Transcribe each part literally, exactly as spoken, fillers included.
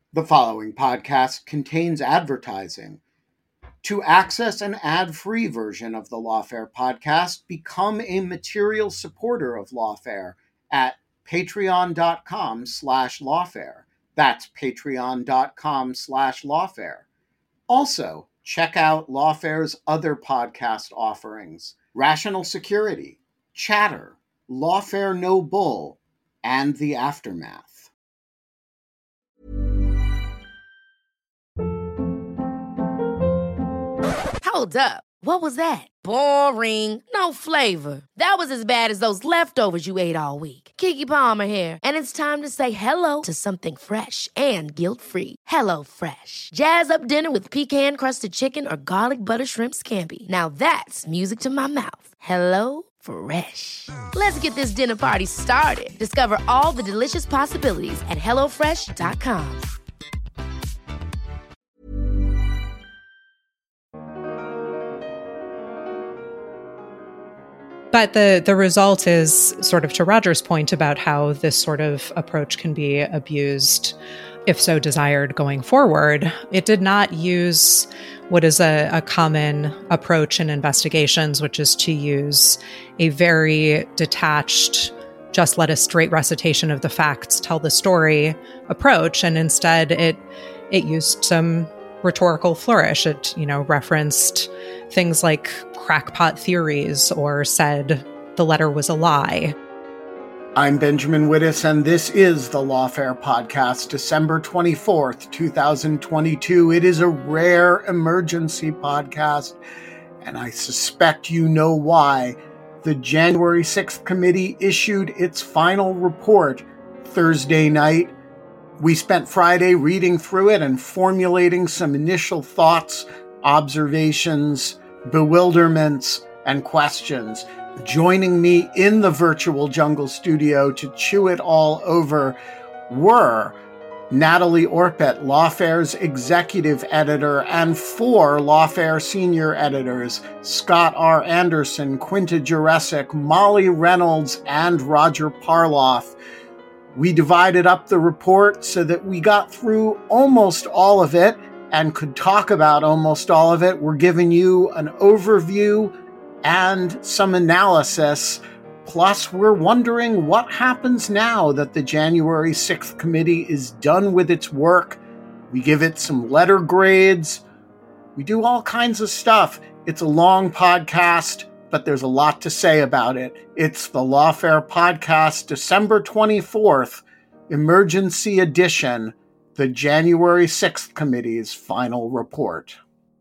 The following podcast contains advertising. To access an ad-free version of the Lawfare podcast, become a material supporter of Lawfare at patreon.com slash lawfare. That's patreon.com slash lawfare. Also, check out Lawfare's other podcast offerings: Rational Security, Chatter, Lawfare No Bull, and The Aftermath. Hold up. What was that? Boring. No flavor. That was as bad as those leftovers you ate all week. Keke Palmer here, and it's time to say hello to something fresh and guilt-free. Hello Fresh. Jazz up dinner with pecan-crusted chicken or garlic butter shrimp scampi. Now that's music to my mouth. Hello Fresh. Let's get this dinner party started. Discover all the delicious possibilities at hello fresh dot com. But the, the result is sort of to Roger's point about how this sort of approach can be abused, if so desired, going forward. It did not use what is a, a common approach in investigations, which is to use a very detached, just let a straight recitation of the facts tell the story approach. And instead, it it used some rhetorical flourish. It, you know, referenced things like crackpot theories or said the letter was a lie. I'm Benjamin Wittes, and this is the Lawfare Podcast, December twenty-fourth, twenty twenty-two. It is a rare emergency podcast, and I suspect you know why. The January sixth committee issued its final report Thursday night. We spent Friday reading through it and formulating some initial thoughts, observations, bewilderments, and questions. Joining me in the virtual jungle studio to chew it all over were Natalie Orpett, Lawfare's executive editor, and four Lawfare senior editors, Scott R. Anderson, Quinta Jurecic, Molly Reynolds, and Roger Parloff. We divided up the report so that we got through almost all of it and could talk about almost all of it. We're giving you an overview and some analysis. Plus, we're wondering what happens now that the January sixth committee is done with its work. We give it some letter grades. We do all kinds of stuff. It's a long podcast, but there's a lot to say about it. It's the Lawfare Podcast, December twenty-fourth, Emergency Edition, the January sixth Committee's final report.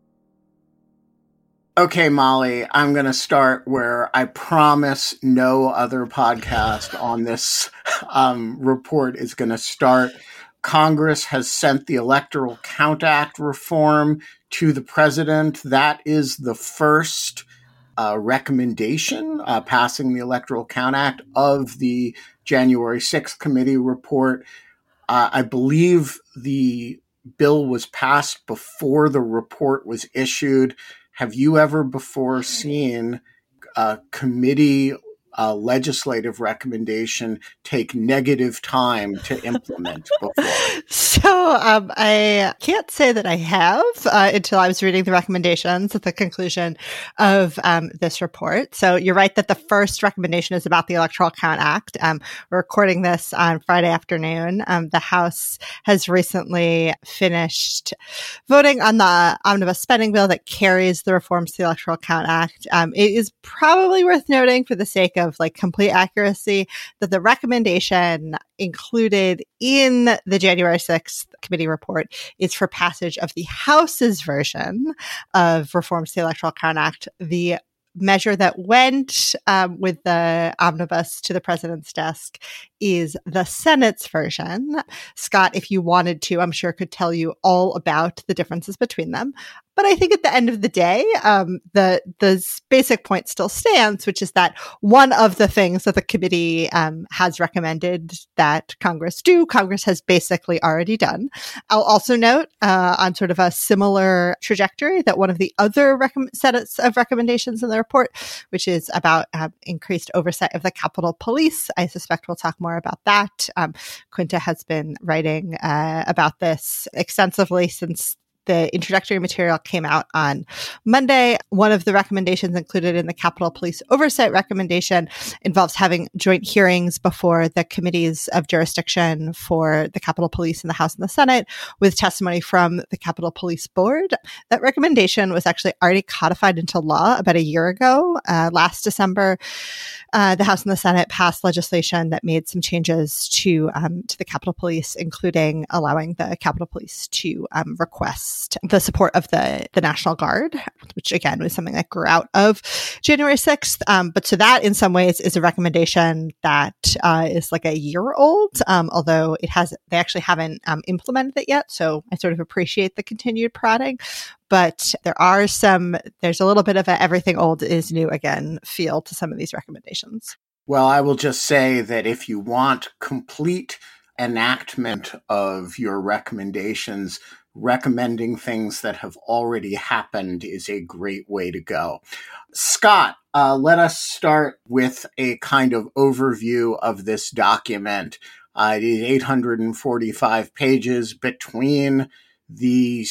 Okay, Molly, I'm going to start where I promise no other podcast on this um, report is going to start. Congress has sent the Electoral Count Act reform to the president. That is the first uh, recommendation uh, passing the Electoral Count Act of the January sixth committee report. Uh, I believe the bill was passed before the report was issued. Have you ever before seen a committee uh, legislative recommendation take negative time to implement before? So um, I can't say that I have uh, until I was reading the recommendations at the conclusion of um, this report. So you're right that the first recommendation is about the Electoral Count Act. Um, we're recording this on Friday afternoon. Um, the House has recently finished voting on the omnibus spending bill that carries the reforms to the Electoral Count Act. Um, it is probably worth noting, for the sake of like complete accuracy, that the recommendation included in the January sixth committee report is for passage of the House's version of reforms to the Electoral Count Act. The measure that went um, with the omnibus to the president's desk is the Senate's version. Scott, if you wanted to, I'm sure could tell you all about the differences between them. But I think at the end of the day, um, the the basic point still stands, which is that one of the things that the committee um, has recommended that Congress do, Congress has basically already done. I'll also note uh, on sort of a similar trajectory that one of the other rec- sets of recommendations in the report, which is about uh, increased oversight of the Capitol Police, I suspect we'll talk more more about that. Um, Quinta has been writing uh, about this extensively since the introductory material came out on Monday. One of the recommendations included in the Capitol Police Oversight recommendation involves having joint hearings before the committees of jurisdiction for the Capitol Police in the House and the Senate with testimony from the Capitol Police Board. That recommendation was actually already codified into law about a year ago. Uh, last December, uh, the House and the Senate passed legislation that made some changes to um, to the Capitol Police, including allowing the Capitol Police to um, request the support of the, the National Guard, which again was something that grew out of January sixth. Um, but so that in some ways is a recommendation that uh, is like a year old, um, although it has, they actually haven't um, implemented it yet. So I sort of appreciate the continued prodding. But there are some, there's a little bit of a everything old is new again feel to some of these recommendations. Well, I will just say that if you want complete enactment of your recommendations, recommending things that have already happened is a great way to go. Scott, uh, let us start with a kind of overview of this document. Uh, it is eight hundred forty-five pages. Between the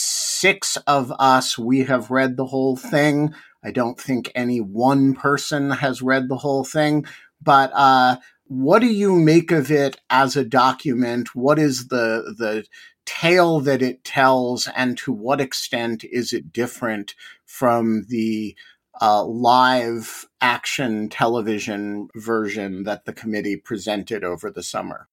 six of us, we have read the whole thing. I don't think any one person has read the whole thing, but uh, what do you make of it as a document? What is the the tale that it tells, and to what extent is it different from the uh, live action television version that the committee presented over the summer?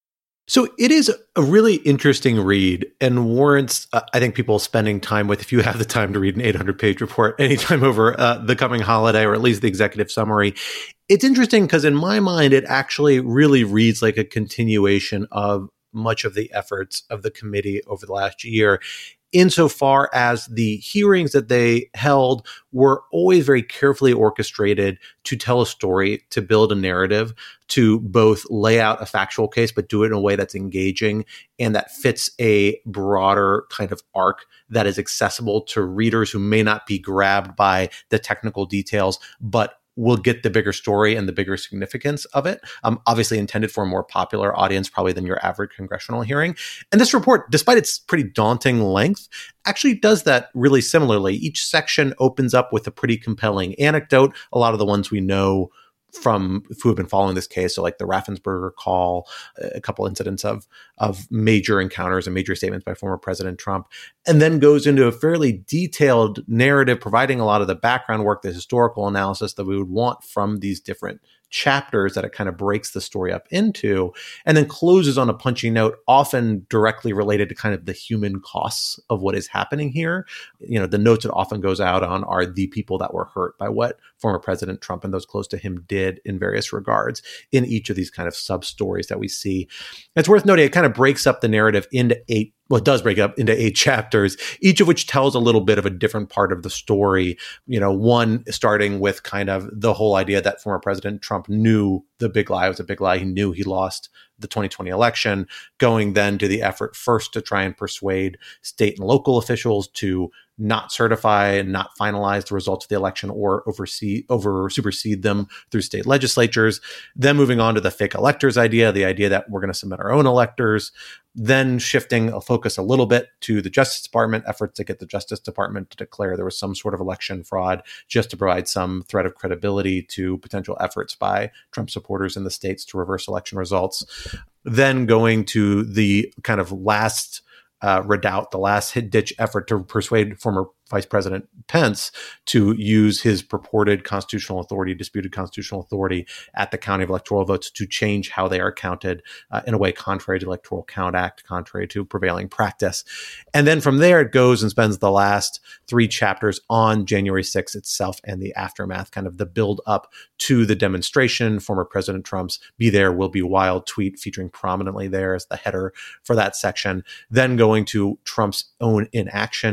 So it is a really interesting read and warrants, uh, I think, people spending time with, if you have the time to read an eight hundred page report anytime over uh, the coming holiday, or at least the executive summary. It's interesting because in my mind, it actually really reads like a continuation of much of the efforts of the committee over the last year, insofar as the hearings that they held were always very carefully orchestrated to tell a story, to build a narrative, to both lay out a factual case, but do it in a way that's engaging and that fits a broader kind of arc that is accessible to readers who may not be grabbed by the technical details, but will get the bigger story and the bigger significance of it. Um, obviously intended for a more popular audience, probably than your average congressional hearing. And this report, despite its pretty daunting length, actually does that really similarly. Each section opens up with a pretty compelling anecdote. A lot of the ones we know from who have been following this case, so like the Raffensperger call, a couple incidents of of major encounters and major statements by former President Trump, and then goes into a fairly detailed narrative, providing a lot of the background work, the historical analysis that we would want from these different chapters that it kind of breaks the story up into, and then closes on a punchy note, often directly related to kind of the human costs of what is happening here. You know, the notes it often goes out on are the people that were hurt by what former President Trump and those close to him did in various regards in each of these kind of sub-stories that we see. It's worth noting, it kind of breaks up the narrative into eight Well, it does break up into eight chapters, each of which tells a little bit of a different part of the story. You know, one starting with kind of the whole idea that former President Trump knew the big lie was a big lie. He knew he lost the twenty twenty election, going then to the effort first to try and persuade state and local officials to not certify and not finalize the results of the election or oversee over supersede them through state legislatures. Then moving on to the fake electors idea, the idea that we're going to submit our own electors. Then shifting a focus a little bit to the Justice Department, efforts to get the Justice Department to declare there was some sort of election fraud, just to provide some threat of credibility to potential efforts by Trump supporters in the states to reverse election results. Then going to the kind of last uh, redoubt, the last hit-ditch effort to persuade former Vice President Pence to use his purported constitutional authority, disputed constitutional authority at the county of electoral votes to change how they are counted uh, in a way contrary to the Electoral Count Act, contrary to prevailing practice. And then from there, it goes and spends the last three chapters on January sixth itself and the aftermath, kind of the build up to the demonstration, former President Trump's "Be There, Will Be Wild" tweet featuring prominently there as the header for that section, then going to Trump's own inaction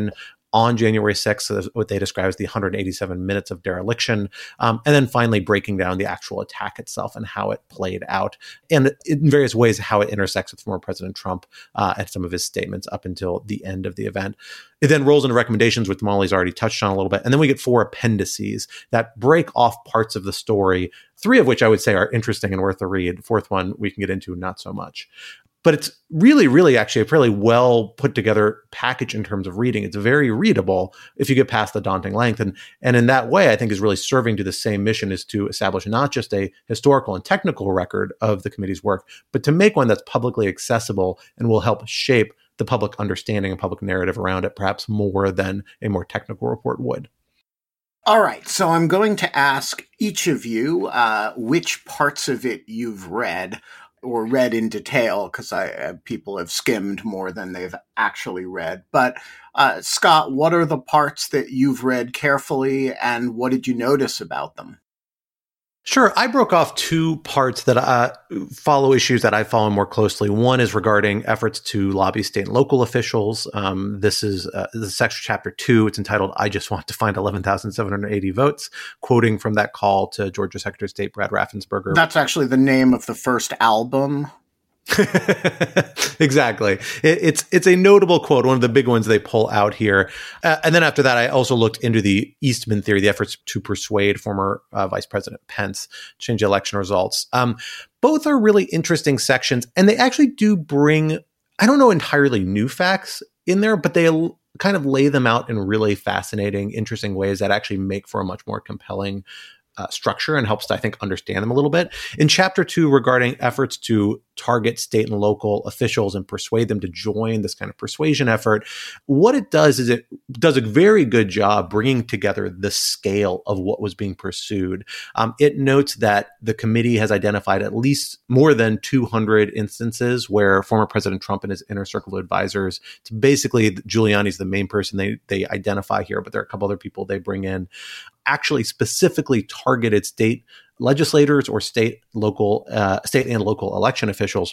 on January sixth, what they describe as the one hundred eighty-seven minutes of dereliction, um, and then finally breaking down the actual attack itself and how it played out, and in various ways how it intersects with former President Trump uh, and some of his statements up until the end of the event. It then rolls into recommendations, which Molly's already touched on a little bit, and then we get four appendices that break off parts of the story, three of which I would say are interesting and worth a read. The fourth one we can get into not so much. But it's really, really actually a fairly well put together package in terms of reading. It's very readable if you get past the daunting length. And, and in that way, I think is really serving to the same mission, is to establish not just a historical and technical record of the committee's work, but to make one that's publicly accessible and will help shape the public understanding and public narrative around it, perhaps more than a more technical report would. All right, so I'm going to ask each of you uh, which parts of it you've read, or read in detail, because I uh, people have skimmed more than they've actually read. But uh, Scott, what are the parts that you've read carefully, and what did you notice about them? Sure. I broke off two parts that uh, follow issues that I follow more closely. One is regarding efforts to lobby state and local officials. Um, this is uh, this is section chapter two. It's entitled, "I Just Want to Find eleven thousand seven hundred eighty Votes," quoting from that call to Georgia Secretary of State Brad Raffensperger. That's actually the name of the first album. Exactly. It, it's it's a notable quote, one of the big ones they pull out here. Uh, and then after that, I also looked into the Eastman theory, the efforts to persuade former uh, Vice President Pence to change election results. Um, both are really interesting sections, and they actually do bring, I don't know, entirely new facts in there, but they l- kind of lay them out in really fascinating, interesting ways that actually make for a much more compelling Uh, structure and helps to, I think, understand them a little bit. In chapter two, regarding efforts to target state and local officials and persuade them to join this kind of persuasion effort, what it does is it does a very good job bringing together the scale of what was being pursued. Um, it notes that the committee has identified at least more than two hundred instances where former President Trump and his inner circle of advisors, to basically Giuliani's the main person they, they identify here, but there are a couple other people they bring in, actually specifically targeted state legislators or state local uh, state and local election officials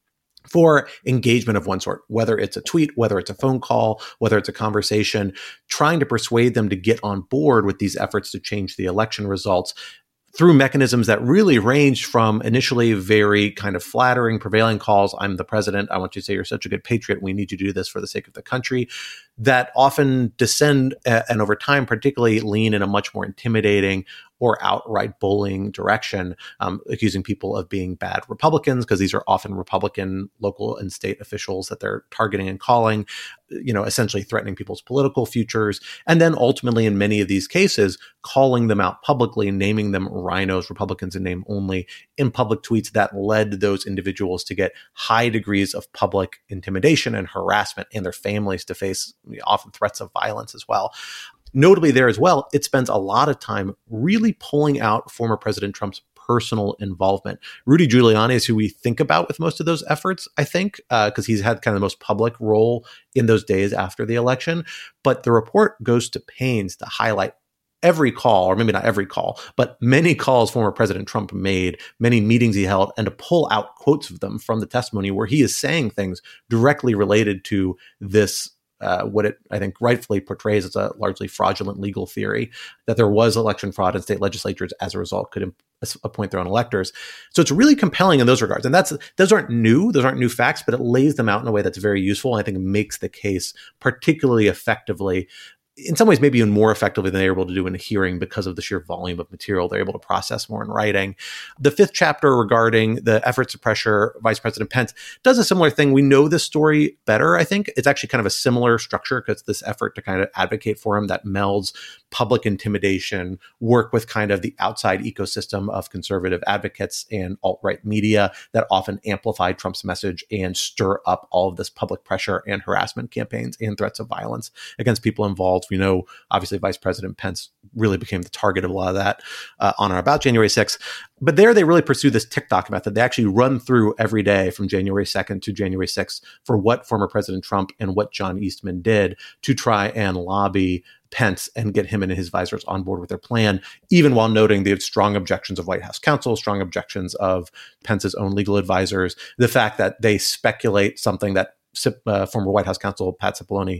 for engagement of one sort, whether it's a tweet, whether it's a phone call, whether it's a conversation, trying to persuade them to get on board with these efforts to change the election results through mechanisms that really ranged from initially very kind of flattering, prevailing calls, "I'm the president, I want you to say you're such a good patriot, we need you to do this for the sake of the country," that often descend uh, and over time particularly lean in a much more intimidating or outright bullying direction, um, accusing people of being bad Republicans, because these are often Republican local and state officials that they're targeting and calling, you know, essentially threatening people's political futures. And then ultimately, in many of these cases, calling them out publicly, naming them rhinos, Republicans in name only, in public tweets that led those individuals to get high degrees of public intimidation and harassment, and their families to face often threats of violence as well. Notably there as well, it spends a lot of time really pulling out former President Trump's personal involvement. Rudy Giuliani is who we think about with most of those efforts, I think, because uh, he's had kind of the most public role in those days after the election. But the report goes to pains to highlight every call, or maybe not every call, but many calls former President Trump made, many meetings he held, and to pull out quotes of them from the testimony where he is saying things directly related to this Uh, what it, I think, rightfully portrays as a largely fraudulent legal theory, that there was election fraud and state legislatures, as a result, could imp- appoint their own electors. So it's really compelling in those regards. And that's those aren't new, those aren't new facts, but it lays them out in a way that's very useful, and I think makes the case particularly effectively, in some ways maybe even more effectively than they're able to do in a hearing, because of the sheer volume of material they're able to process more in writing. The fifth chapter regarding the efforts to pressure Vice President Pence does a similar thing. We know this story better, I think. It's actually kind of a similar structure, because this effort to kind of advocate for him that melds public intimidation, work with kind of the outside ecosystem of conservative advocates and alt-right media that often amplify Trump's message and stir up all of this public pressure and harassment campaigns and threats of violence against people involved. We know, obviously, Vice President Pence really became the target of a lot of that uh, on or about January sixth. But there they really pursue this TikTok method. They actually run through every day from January second to January sixth for what former President Trump and what John Eastman did to try and lobby Pence and get him and his advisors on board with their plan, even while noting the strong objections of White House counsel, strong objections of Pence's own legal advisors, the fact that they speculate something that uh, former White House counsel Pat Cipollone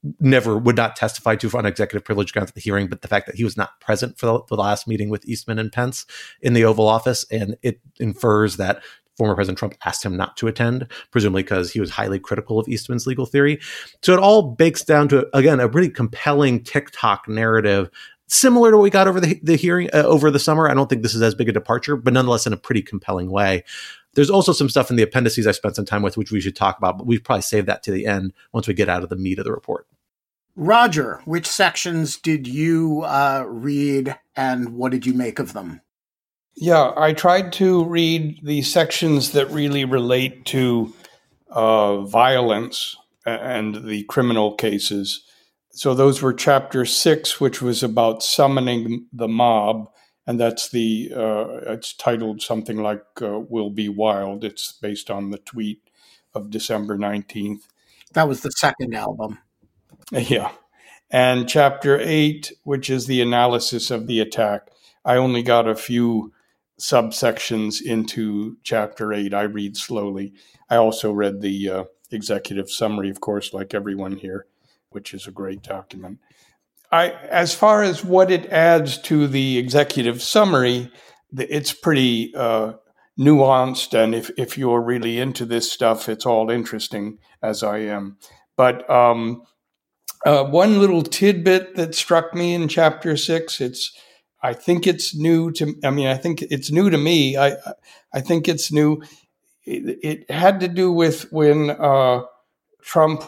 never would not testify to on executive privilege grounds at the hearing, but the fact that he was not present for the, for the last meeting with Eastman and Pence in the Oval Office. And it infers that former President Trump asked him not to attend, presumably because he was highly critical of Eastman's legal theory. So it all bakes down to, again, a really compelling TikTok narrative, similar to what we got over the, the hearing uh, over the summer. I don't think this is as big a departure, but nonetheless in a pretty compelling way. There's also some stuff in the appendices I spent some time with, which we should talk about, but we've probably saved that to the end once we get out of the meat of the report. Roger, which sections did you uh, read and what did you make of them? Yeah, I tried to read the sections that really relate to uh, violence and the criminal cases. So those were chapter six, which was about summoning the mob. And that's the, uh, it's titled something like uh, Will Be Wild. It's based on the tweet of December nineteenth. That was the second album. Yeah. And chapter eight, which is the analysis of the attack. I only got a few subsections into chapter eight. I read slowly. I also read the uh, executive summary, of course, like everyone here, which is a great document. I, as far as what it adds to the executive summary, it's pretty uh, nuanced. And if, if you're really into this stuff, it's all interesting, as I am. But um, uh, one little tidbit that struck me in chapter six, it's, I think it's new to, I mean, I think it's new to me. I, I think it's new. It, it had to do with when uh, Trump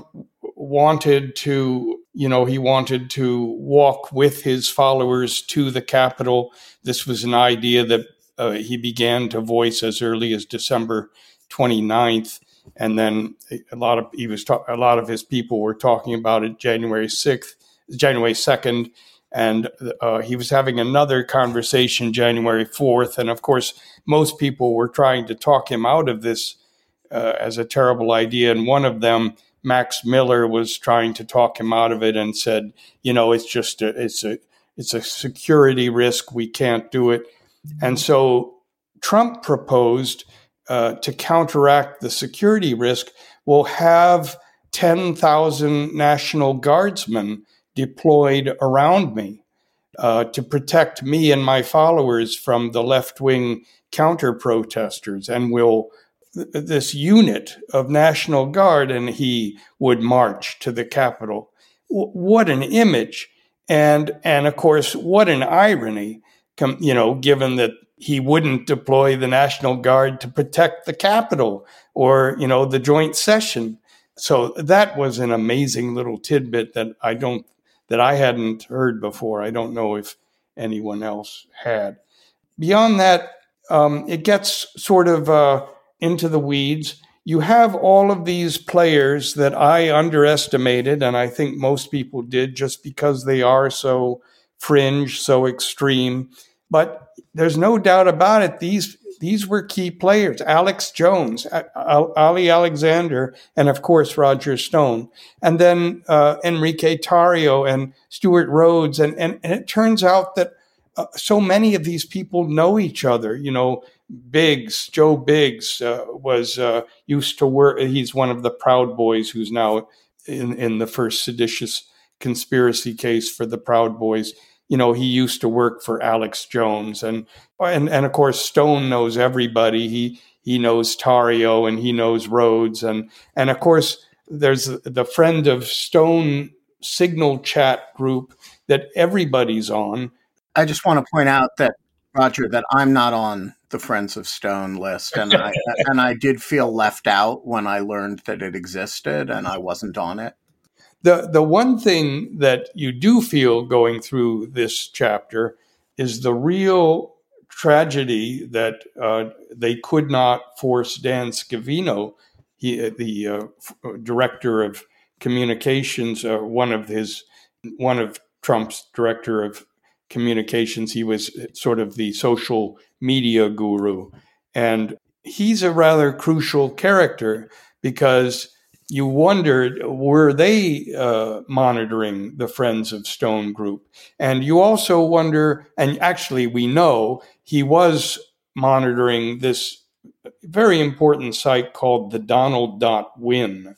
wanted to, you know, he wanted to walk with his followers to the Capitol. This was an idea that uh, he began to voice as early as December twenty-ninth. And then a lot of, he was, ta- a lot of his people were talking about it January sixth, January second. And uh, he was having another conversation January fourth. And of course, most people were trying to talk him out of this uh, as a terrible idea. And one of them, Max Miller, was trying to talk him out of it and said, you know, it's just a, it's a, it's a security risk. We can't do it. And so Trump proposed uh, to counteract the security risk, we'll have ten thousand National Guardsmen deployed around me uh, to protect me and my followers from the left-wing counter-protesters. And we'll, th- this unit of National Guard, and he would march to the Capitol. W- what an image. And, and of course, what an irony, com- you know, given that he wouldn't deploy the National Guard to protect the Capitol or, you know, the joint session. So that was an amazing little tidbit that I don't, that I hadn't heard before. I don't know if anyone else had. Beyond that, um, it gets sort of uh, into the weeds. You have all of these players that I underestimated, and I think most people did just because they are so fringe, so extreme. But there's no doubt about it. These these were key players. Alex Jones, Ali Alexander, and of course, Roger Stone. And then uh, Enrique Tarrio and Stuart Rhodes. And, and, and it turns out that uh, so many of these people know each other. You know, Biggs, Joe Biggs uh, was uh, used to work. He's one of the Proud Boys who's now in, in the first seditious conspiracy case for the Proud Boys. You know, he used to work for Alex Jones. And, and, and of course, Stone knows everybody. He, he knows Tarrio and he knows Rhodes. And, and of course, there's the Friend of Stone Signal chat group that everybody's on. I just want to point out that, Roger, that I'm not on the Friends of Stone list. And I, and I did feel left out when I learned that it existed and I wasn't on it. The the one thing that you do feel going through this chapter is the real tragedy that uh, they could not force Dan Scavino, he, the uh, f- director of communications, uh, one of his, one of Trump's director of communications. He was sort of the social media guru, and he's a rather crucial character because you wondered, were they uh, monitoring the Friends of Stone group? And you also wonder, and actually we know he was monitoring this very important site called the Donald dot win,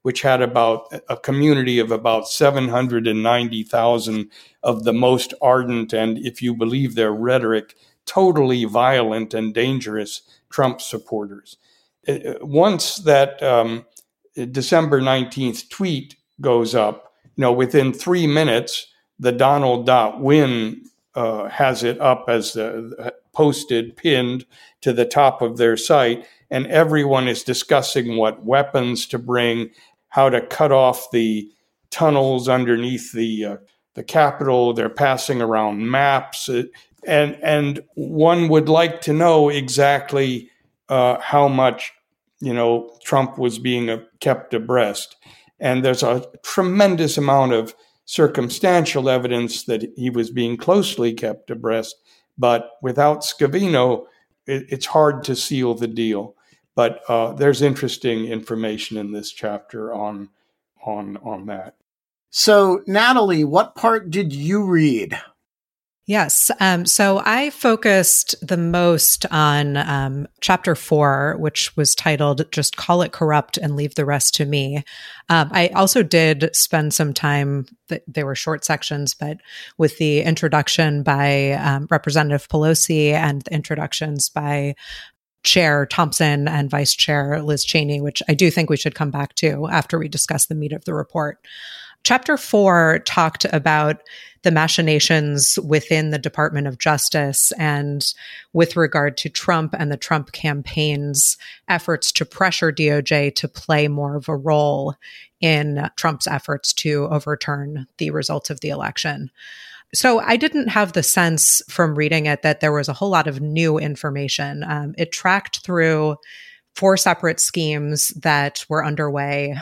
which had about a community of about seven hundred ninety thousand of the most ardent and, if you believe their rhetoric, totally violent and dangerous Trump supporters. Once that um, December nineteenth tweet goes up, you know, within three minutes, the Donald.win uh, has it up as the posted, pinned to the top of their site, and everyone is discussing what weapons to bring, how to cut off the tunnels underneath the uh, the Capitol. They're passing around maps, uh, and and one would like to know exactly uh, how much, you know, Trump was being uh, kept abreast. And there's a tremendous amount of circumstantial evidence that he was being closely kept abreast. But without Scavino, it, it's hard to seal the deal. But uh, there's interesting information in this chapter on on on that. So, Natalie, what part did you read? Yes. Um, so I focused the most on um, chapter four, which was titled Just Call It Corrupt and Leave the Rest to Me. Um, I also did spend some time, th- they were short sections, but with the introduction by um, Representative Pelosi and the introductions by Chair Thompson and Vice Chair Liz Cheney, which I do think we should come back to after we discuss the meat of the report. Chapter four talked about the machinations within the Department of Justice and with regard to Trump and the Trump campaign's efforts to pressure D O J to play more of a role in Trump's efforts to overturn the results of the election. So I didn't have the sense from reading it that there was a whole lot of new information. Um, it tracked through four separate schemes that were underway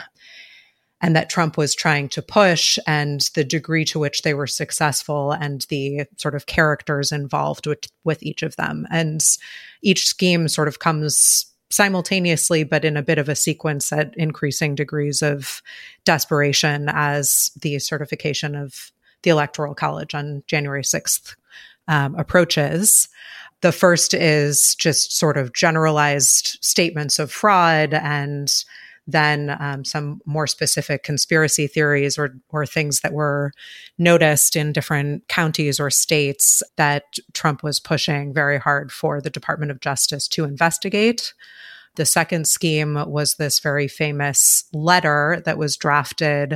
and that Trump was trying to push, and the degree to which they were successful and the sort of characters involved with, with each of them. And each scheme sort of comes simultaneously, but in a bit of a sequence at increasing degrees of desperation as the certification of the Electoral College on January sixth um, approaches. The first is just sort of generalized statements of fraud, and then um, some more specific conspiracy theories or or things that were noticed in different counties or states that Trump was pushing very hard for the Department of Justice to investigate. The second scheme was this very famous letter that was drafted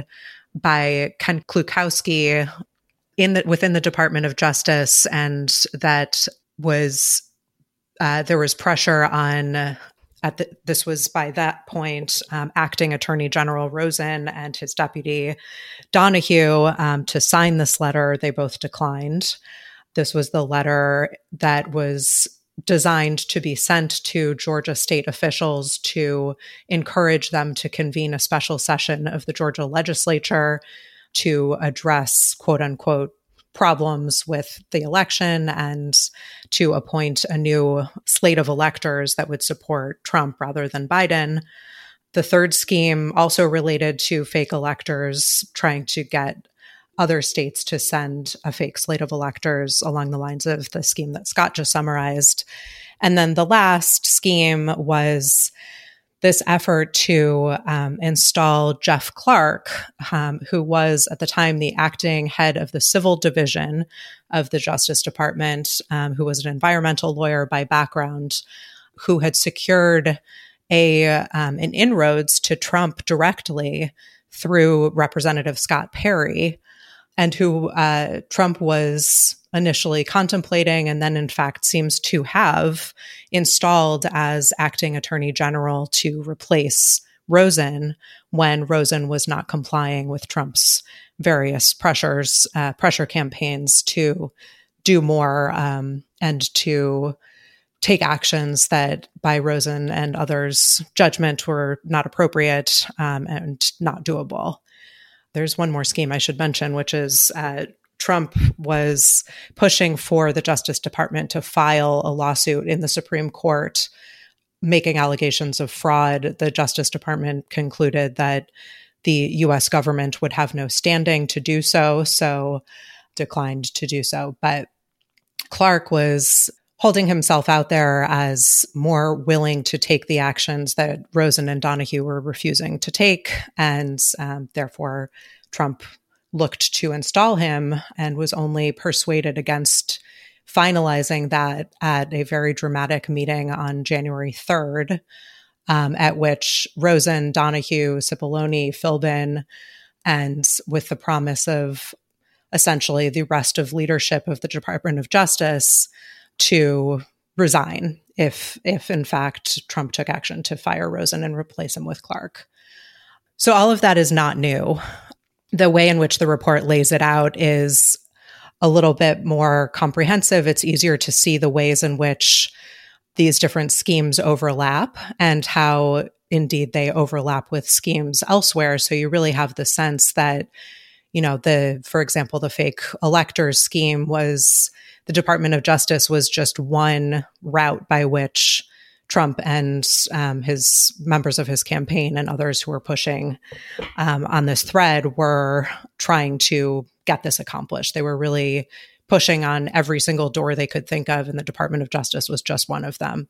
by Ken Klukowski in the, within the Department of Justice, and that was uh, there was pressure on. At the, this was by that point, um, acting Attorney General Rosen and his deputy Donahue um, to sign this letter. They both declined. This was the letter that was designed to be sent to Georgia state officials to encourage them to convene a special session of the Georgia legislature to address, quote unquote, problems with the election and to appoint a new slate of electors that would support Trump rather than Biden. The third scheme also related to fake electors, trying to get other states to send a fake slate of electors along the lines of the scheme that Scott just summarized. And then the last scheme was this effort to um, install Jeff Clark, um, who was at the time the acting head of the civil division of the Justice Department, um, who was an environmental lawyer by background, who had secured a um, an inroads to Trump directly through Representative Scott Perry, and who uh, Trump was initially contemplating and then in fact seems to have installed as acting attorney general to replace Rosen when Rosen was not complying with Trump's various pressures, uh, pressure campaigns to do more um, and to take actions that by Rosen and others' judgment were not appropriate um, and not doable. There's one more scheme I should mention, which is uh, Trump was pushing for the Justice Department to file a lawsuit in the Supreme Court making allegations of fraud. The Justice Department concluded that the U S government would have no standing to do so, so declined to do so. But Clark was holding himself out there as more willing to take the actions that Rosen and Donahue were refusing to take. And um, therefore, Trump looked to install him and was only persuaded against finalizing that at a very dramatic meeting on January third, um, at which Rosen, Donahue, Cipollone, Philbin, and with the promise of essentially the rest of leadership of the Department of Justice to resign if, if in fact, Trump took action to fire Rosen and replace him with Clark. So all of that is not new. The way in which the report lays it out is a little bit more comprehensive. It's easier to see the ways in which these different schemes overlap and how indeed they overlap with schemes elsewhere. So you really have the sense that, you know, the, for example, the fake electors scheme was the Department of Justice was just one route by which Trump and um, his members of his campaign and others who were pushing um, on this thread were trying to get this accomplished. They were really pushing on every single door they could think of, and the Department of Justice was just one of them.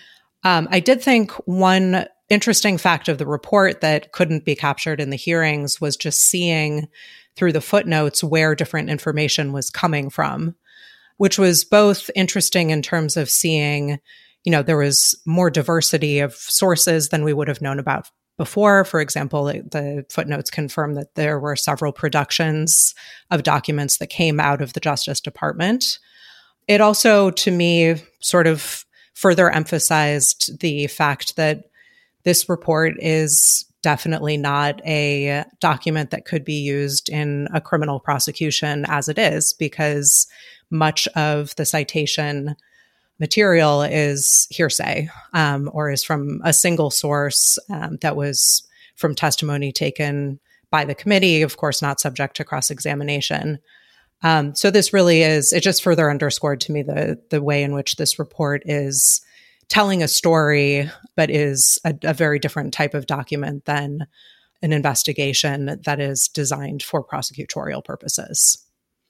Um, I did think one interesting fact of the report that couldn't be captured in the hearings was just seeing through the footnotes where different information was coming from, which was both interesting in terms of seeing, you know, there was more diversity of sources than we would have known about before. For example, the footnotes confirm that there were several productions of documents that came out of the Justice Department. It also, to me, sort of further emphasized the fact that this report is definitely not a document that could be used in a criminal prosecution as it is, because much of the citation material is hearsay um, or is from a single source um, that was from testimony taken by the committee, of course, not subject to cross-examination. Um, so this really is, it just further underscored to me the the way in which this report is telling a story, but is a, a very different type of document than an investigation that is designed for prosecutorial purposes.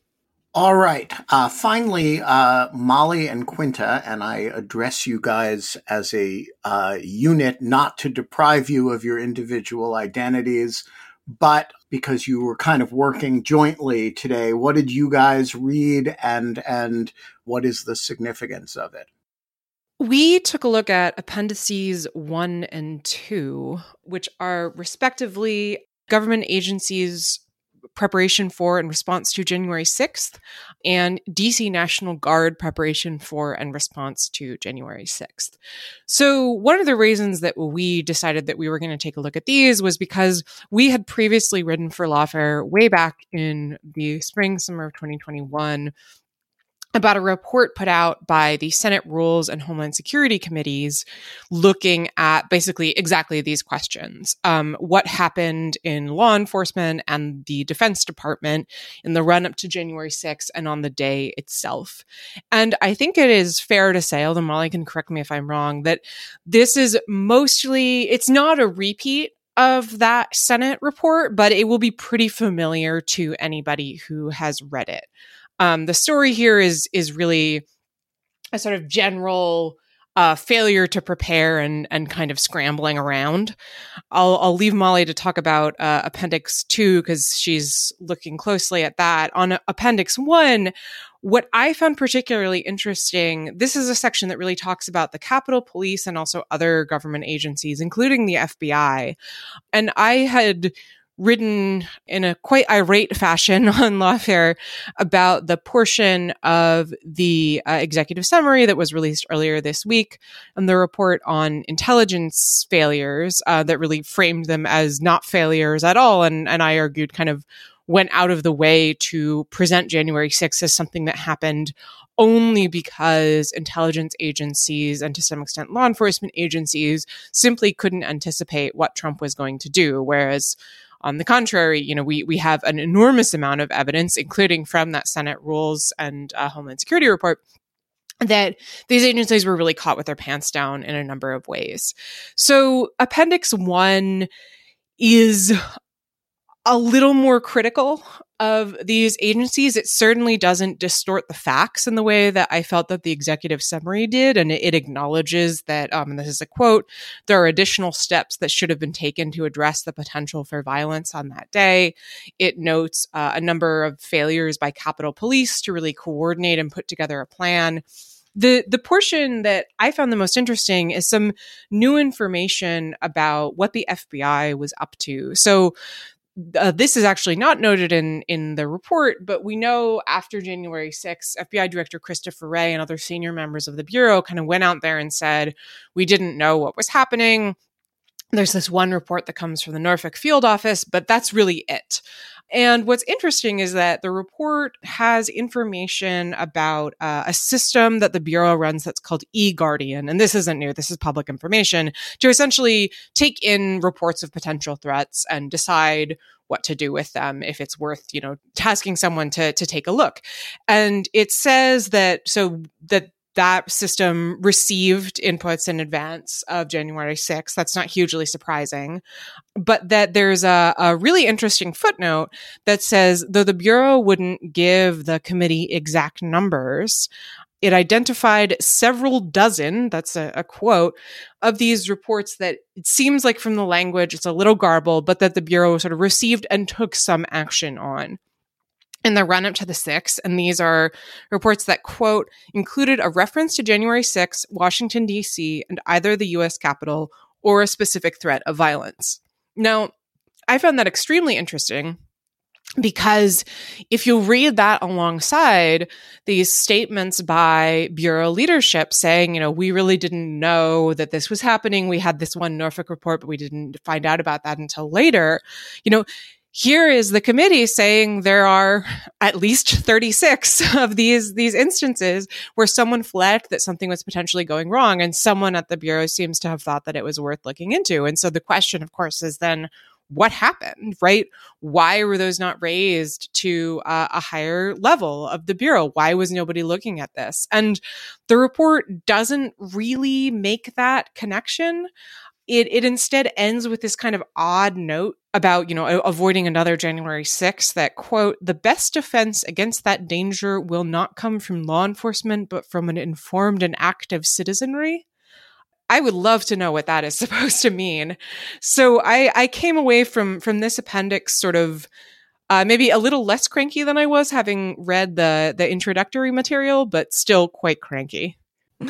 All right. Uh, finally, uh, Molly and Quinta, and I address you guys as a uh, unit, not to deprive you of your individual identities, but because you were kind of working jointly today. What did you guys read, and and what is the significance of it? We took a look at appendices one and two, which are respectively government agencies' preparation for and response to January sixth, and D C National Guard preparation for and response to January sixth. So one of the reasons that we decided that we were going to take a look at these was because we had previously written for Lawfare way back in the spring, summer of twenty twenty-one about a report put out by the Senate Rules and Homeland Security Committees looking at basically exactly these questions. Um, what happened in law enforcement and the Defense Department in the run-up to January sixth and on the day itself. And I think it is fair to say, although Molly can correct me if I'm wrong, that this is mostly, it's not a repeat of that Senate report, but it will be pretty familiar to anybody who has read it. Um, the story here is is really a sort of general uh, failure to prepare and and kind of scrambling around. I'll I'll leave Molly to talk about uh, Appendix Two because she's looking closely at that. On Appendix One, what I found particularly interesting, this is a section that really talks about the Capitol Police and also other government agencies, including the F B I. And I had written in a quite irate fashion on Lawfare about the portion of the uh, executive summary that was released earlier this week and the report on intelligence failures uh, that really framed them as not failures at all. And, and I argued kind of went out of the way to present January sixth as something that happened only because intelligence agencies and to some extent law enforcement agencies simply couldn't anticipate what Trump was going to do. Whereas on the contrary, you know, we we have an enormous amount of evidence, including from that Senate Rules and uh, Homeland Security report, that these agencies were really caught with their pants down in a number of ways. So Appendix One is a little more critical of these agencies. It certainly doesn't distort the facts in the way that I felt that the executive summary did. And it, it acknowledges that, um, and this is a quote, there are additional steps that should have been taken to address the potential for violence on that day. It notes uh, a number of failures by Capitol Police to really coordinate and put together a plan. The the portion that I found the most interesting is some new information about what the F B I was up to. So Uh, this is actually not noted in, in the report, but we know after January sixth, F B I Director Christopher Wray and other senior members of the Bureau kind of went out there and said, we didn't know what was happening. There's this one report that comes from the Norfolk field office, but that's really it. And what's interesting is that the report has information about uh, a system that the Bureau runs that's called eGuardian. And this isn't new. This is public information to essentially take in reports of potential threats and decide what to do with them, if it's worth, you know, tasking someone to, to take a look. And it says that, so that that system received inputs in advance of January sixth. That's not hugely surprising. But that there's a, a really interesting footnote that says, though the Bureau wouldn't give the committee exact numbers, it identified several dozen, that's a, a quote, of these reports that it seems like from the language, it's a little garbled, but that the Bureau sort of received and took some action on in the run-up to the sixth. And these are reports that, quote, included a reference to January sixth, Washington, D C, and either the U S Capitol or a specific threat of violence. Now, I found that extremely interesting because if you read that alongside these statements by Bureau leadership saying, you know, we really didn't know that this was happening. We had this one Norfolk report, but we didn't find out about that until later. You know, here is the committee saying there are at least thirty-six of these, these instances where someone flagged that something was potentially going wrong, and someone at the Bureau seems to have thought that it was worth looking into. And so the question, of course, is then, what happened, right? Why were those not raised to uh, a higher level of the Bureau? Why was nobody looking at this? And the report doesn't really make that connection. It it instead ends with this kind of odd note about, you know, avoiding another January sixth that, quote, the best defense against that danger will not come from law enforcement, but from an informed and active citizenry. I would love to know what that is supposed to mean. So I, I came away from, from this appendix sort of uh, maybe a little less cranky than I was having read the, the introductory material, but still quite cranky.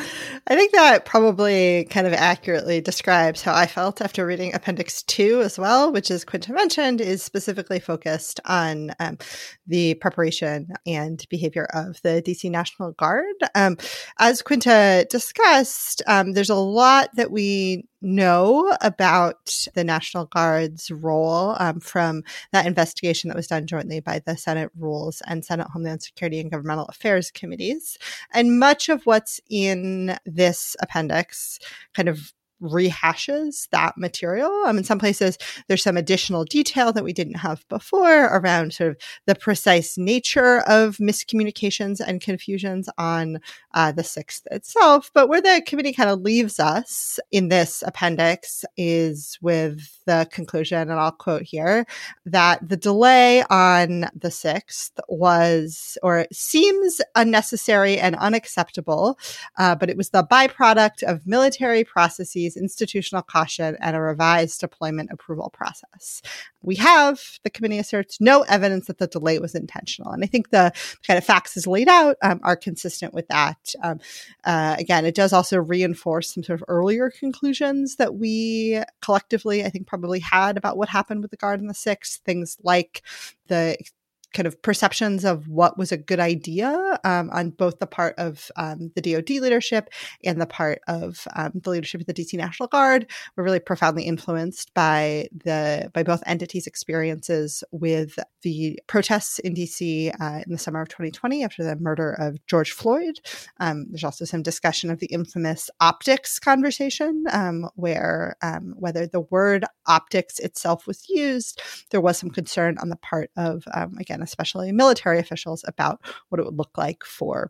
I think that probably kind of accurately describes how I felt after reading Appendix two as well, which, as Quinta mentioned, is specifically focused on um, the preparation and behavior of the D C National Guard. Um, as Quinta discussed, um, there's a lot that we know about the National Guard's role um, from that investigation that was done jointly by the Senate Rules and Senate Homeland Security and Governmental Affairs Committees. And much of what's in this appendix kind of rehashes that material. Um, in some places, there's some additional detail that we didn't have before around sort of the precise nature of miscommunications and confusions on uh, the sixth itself. But where the committee kind of leaves us in this appendix is with the conclusion, and I'll quote here, that the delay on the sixth was, or seems unnecessary and unacceptable, uh, but it was the byproduct of military processes, institutional caution, and a revised deployment approval process. We have, the committee asserts, no evidence that the delay was intentional. And I think the kind of facts as laid out um, are consistent with that. Um, uh, again, it does also reinforce some sort of earlier conclusions that we collectively, I think, probably had about what happened with the Guard on the sixth. Things like the kind of perceptions of what was a good idea um, on both the part of um, the D O D leadership and the part of um, the leadership of the D C National Guard were really profoundly influenced by the by both entities' experiences with the protests in D C uh, in the summer of twenty twenty after the murder of George Floyd. Um, there's also some discussion of the infamous optics conversation, um, where um, whether the word optics itself was used, there was some concern on the part of, um, again, especially military officials about what it would look like for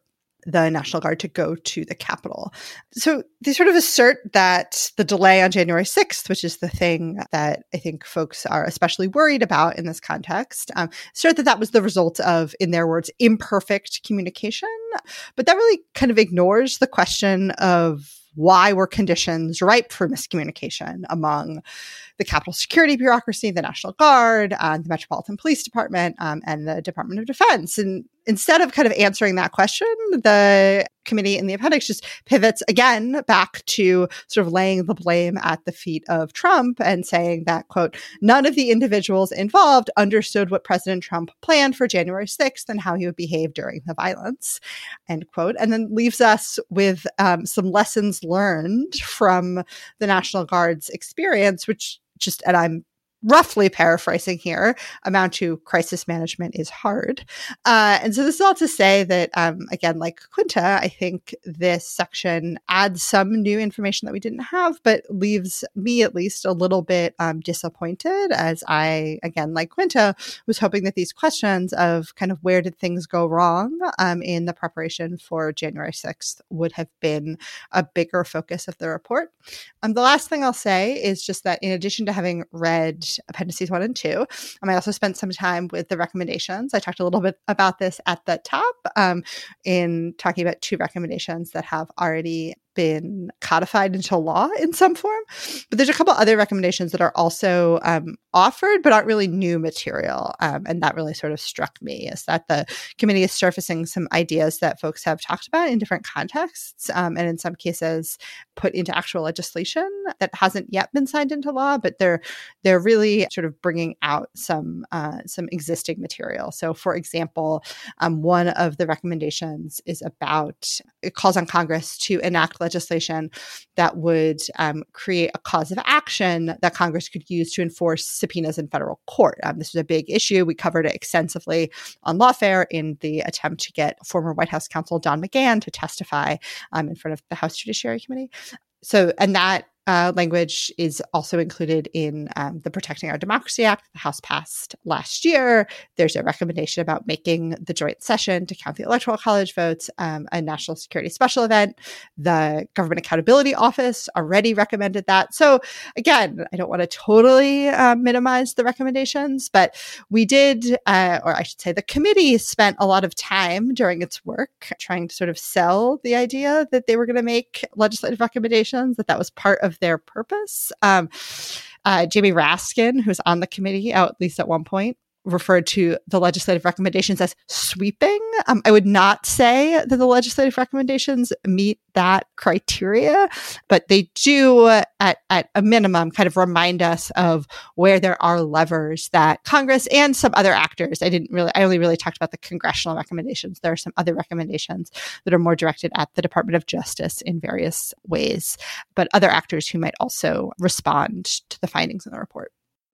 the National Guard to go to the Capitol. So they sort of assert that the delay on January sixth, which is the thing that I think folks are especially worried about in this context, um, assert that that was the result of, in their words, imperfect communication. But that really kind of ignores the question of why were conditions ripe for miscommunication among the Capitol Security Bureaucracy, the National Guard, uh, the Metropolitan Police Department, um, and the Department of Defense. And instead of kind of answering that question, the committee in the appendix just pivots again back to sort of laying the blame at the feet of Trump and saying that, quote, none of the individuals involved understood what President Trump planned for January sixth and how he would behave during the violence, end quote. And then leaves us with um, some lessons learned from the National Guard's experience, which just, and I'm roughly paraphrasing here, amount to crisis management is hard. Uh, and so this is all to say that, um, again, like Quinta, I think this section adds some new information that we didn't have, but leaves me at least a little bit um, disappointed, as I, again, like Quinta, was hoping that these questions of kind of where did things go wrong um, in the preparation for January sixth would have been a bigger focus of the report. Um, the last thing I'll say is just that in addition to having read appendices one and two, um, I also spent some time with the recommendations. I talked a little bit about this at the top um, in talking about two recommendations that have already been codified into law in some form. But there's a couple other recommendations that are also um, offered, but aren't really new material. Um, and that really sort of struck me, is that the committee is surfacing some ideas that folks have talked about in different contexts, um, and in some cases put into actual legislation that hasn't yet been signed into law, but they're they're really sort of bringing out some uh, some existing material. So, for example, um, one of the recommendations is about, it calls on Congress to enact legislation that would um, create a cause of action that Congress could use to enforce subpoenas in federal court. Um, this was a big issue. We covered it extensively on Lawfare in the attempt to get former White House counsel Don McGahn to testify um, in front of the House Judiciary Committee. So, and that Uh, language is also included in um, the Protecting Our Democracy Act the House passed last year. There's a recommendation about making the joint session to count the Electoral College votes um, a national security special event. The Government Accountability Office already recommended that. So again, I don't want to totally uh, minimize the recommendations, but we did, uh, or I should say the committee spent a lot of time during its work trying to sort of sell the idea that they were going to make legislative recommendations, that that was part of their purpose. Um, uh, Jamie Raskin, who's on the committee, at least at one point, referred to the legislative recommendations as sweeping. Um, I would not say that the legislative recommendations meet that criteria, but they do, at, at a minimum, kind of remind us of where there are levers that Congress and some other actors, I didn't really, I only really talked about the congressional recommendations. There are some other recommendations that are more directed at the Department of Justice in various ways, but other actors who might also respond to the findings in the report.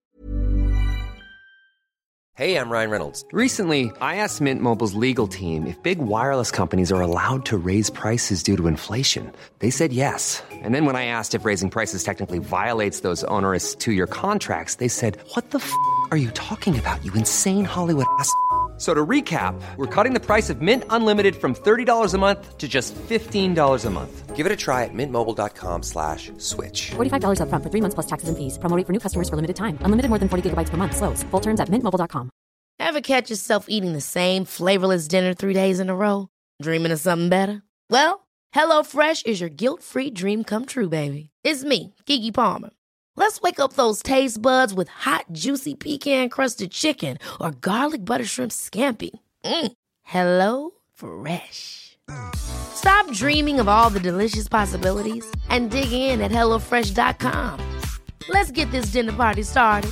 Hey, I'm Ryan Reynolds. Recently, I asked Mint Mobile's legal team if big wireless companies are allowed to raise prices due to inflation. They said yes. And then when I asked if raising prices technically violates those onerous two-year contracts, they said, what the f*** are you talking about, you insane Hollywood ass f- So to recap, we're cutting the price of Mint Unlimited from thirty dollars a month to just fifteen dollars a month. Give it a try at mintmobile.com slash switch. forty-five dollars up front for three months plus taxes and fees. Promo rate for new customers for limited time. Unlimited more than forty gigabytes per month. Slows full terms at mint mobile dot com. Ever catch yourself eating the same flavorless dinner three days in a row? Dreaming of something better? Well, HelloFresh is your guilt-free dream come true, baby. It's me, Keke Palmer. Let's wake up those taste buds with hot, juicy pecan-crusted chicken or garlic butter shrimp scampi. Mm. Hello Fresh. Stop dreaming of all the delicious possibilities and dig in at hello fresh dot com. Let's get this dinner party started.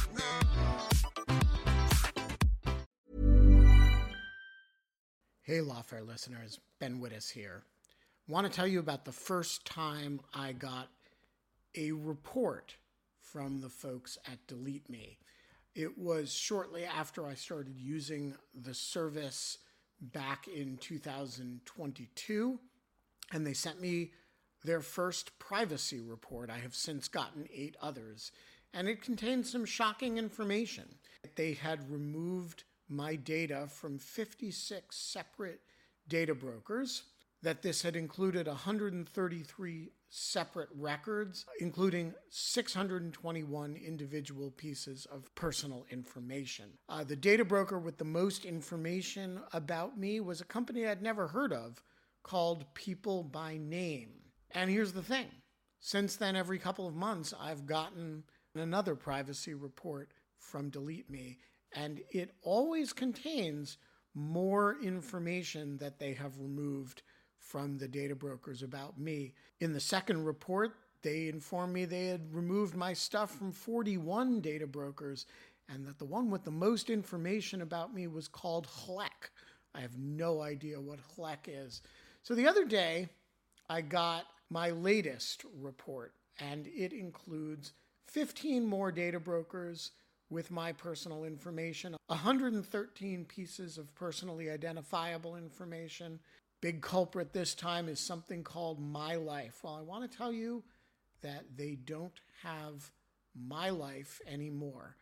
Hey, Lawfare listeners, Ben Wittes here. Want to tell you about the first time I got a report from the folks at Delete Me. It was shortly after I started using the service back in two thousand twenty-two, and they sent me their first privacy report. I have since gotten eight others, and it contained some shocking information. They had removed my data from fifty-six separate data brokers. that this had included one hundred thirty-three separate records, including six hundred twenty-one individual pieces of personal information. Uh, the data broker with the most information about me was a company I'd never heard of called People by Name. And here's the thing. Since then, every couple of months, I've gotten another privacy report from Delete Me, and it always contains more information that they have removed from the data brokers about me. In the second report, they informed me they had removed my stuff from forty-one data brokers, and that the one with the most information about me was called H L E C. I have no idea what H L E C is. So the other day, I got my latest report, and it includes fifteen more data brokers with my personal information, one hundred thirteen pieces of personally identifiable information. Big culprit this time is something called My Life. Well, I want to tell you that they don't have My Life anymore.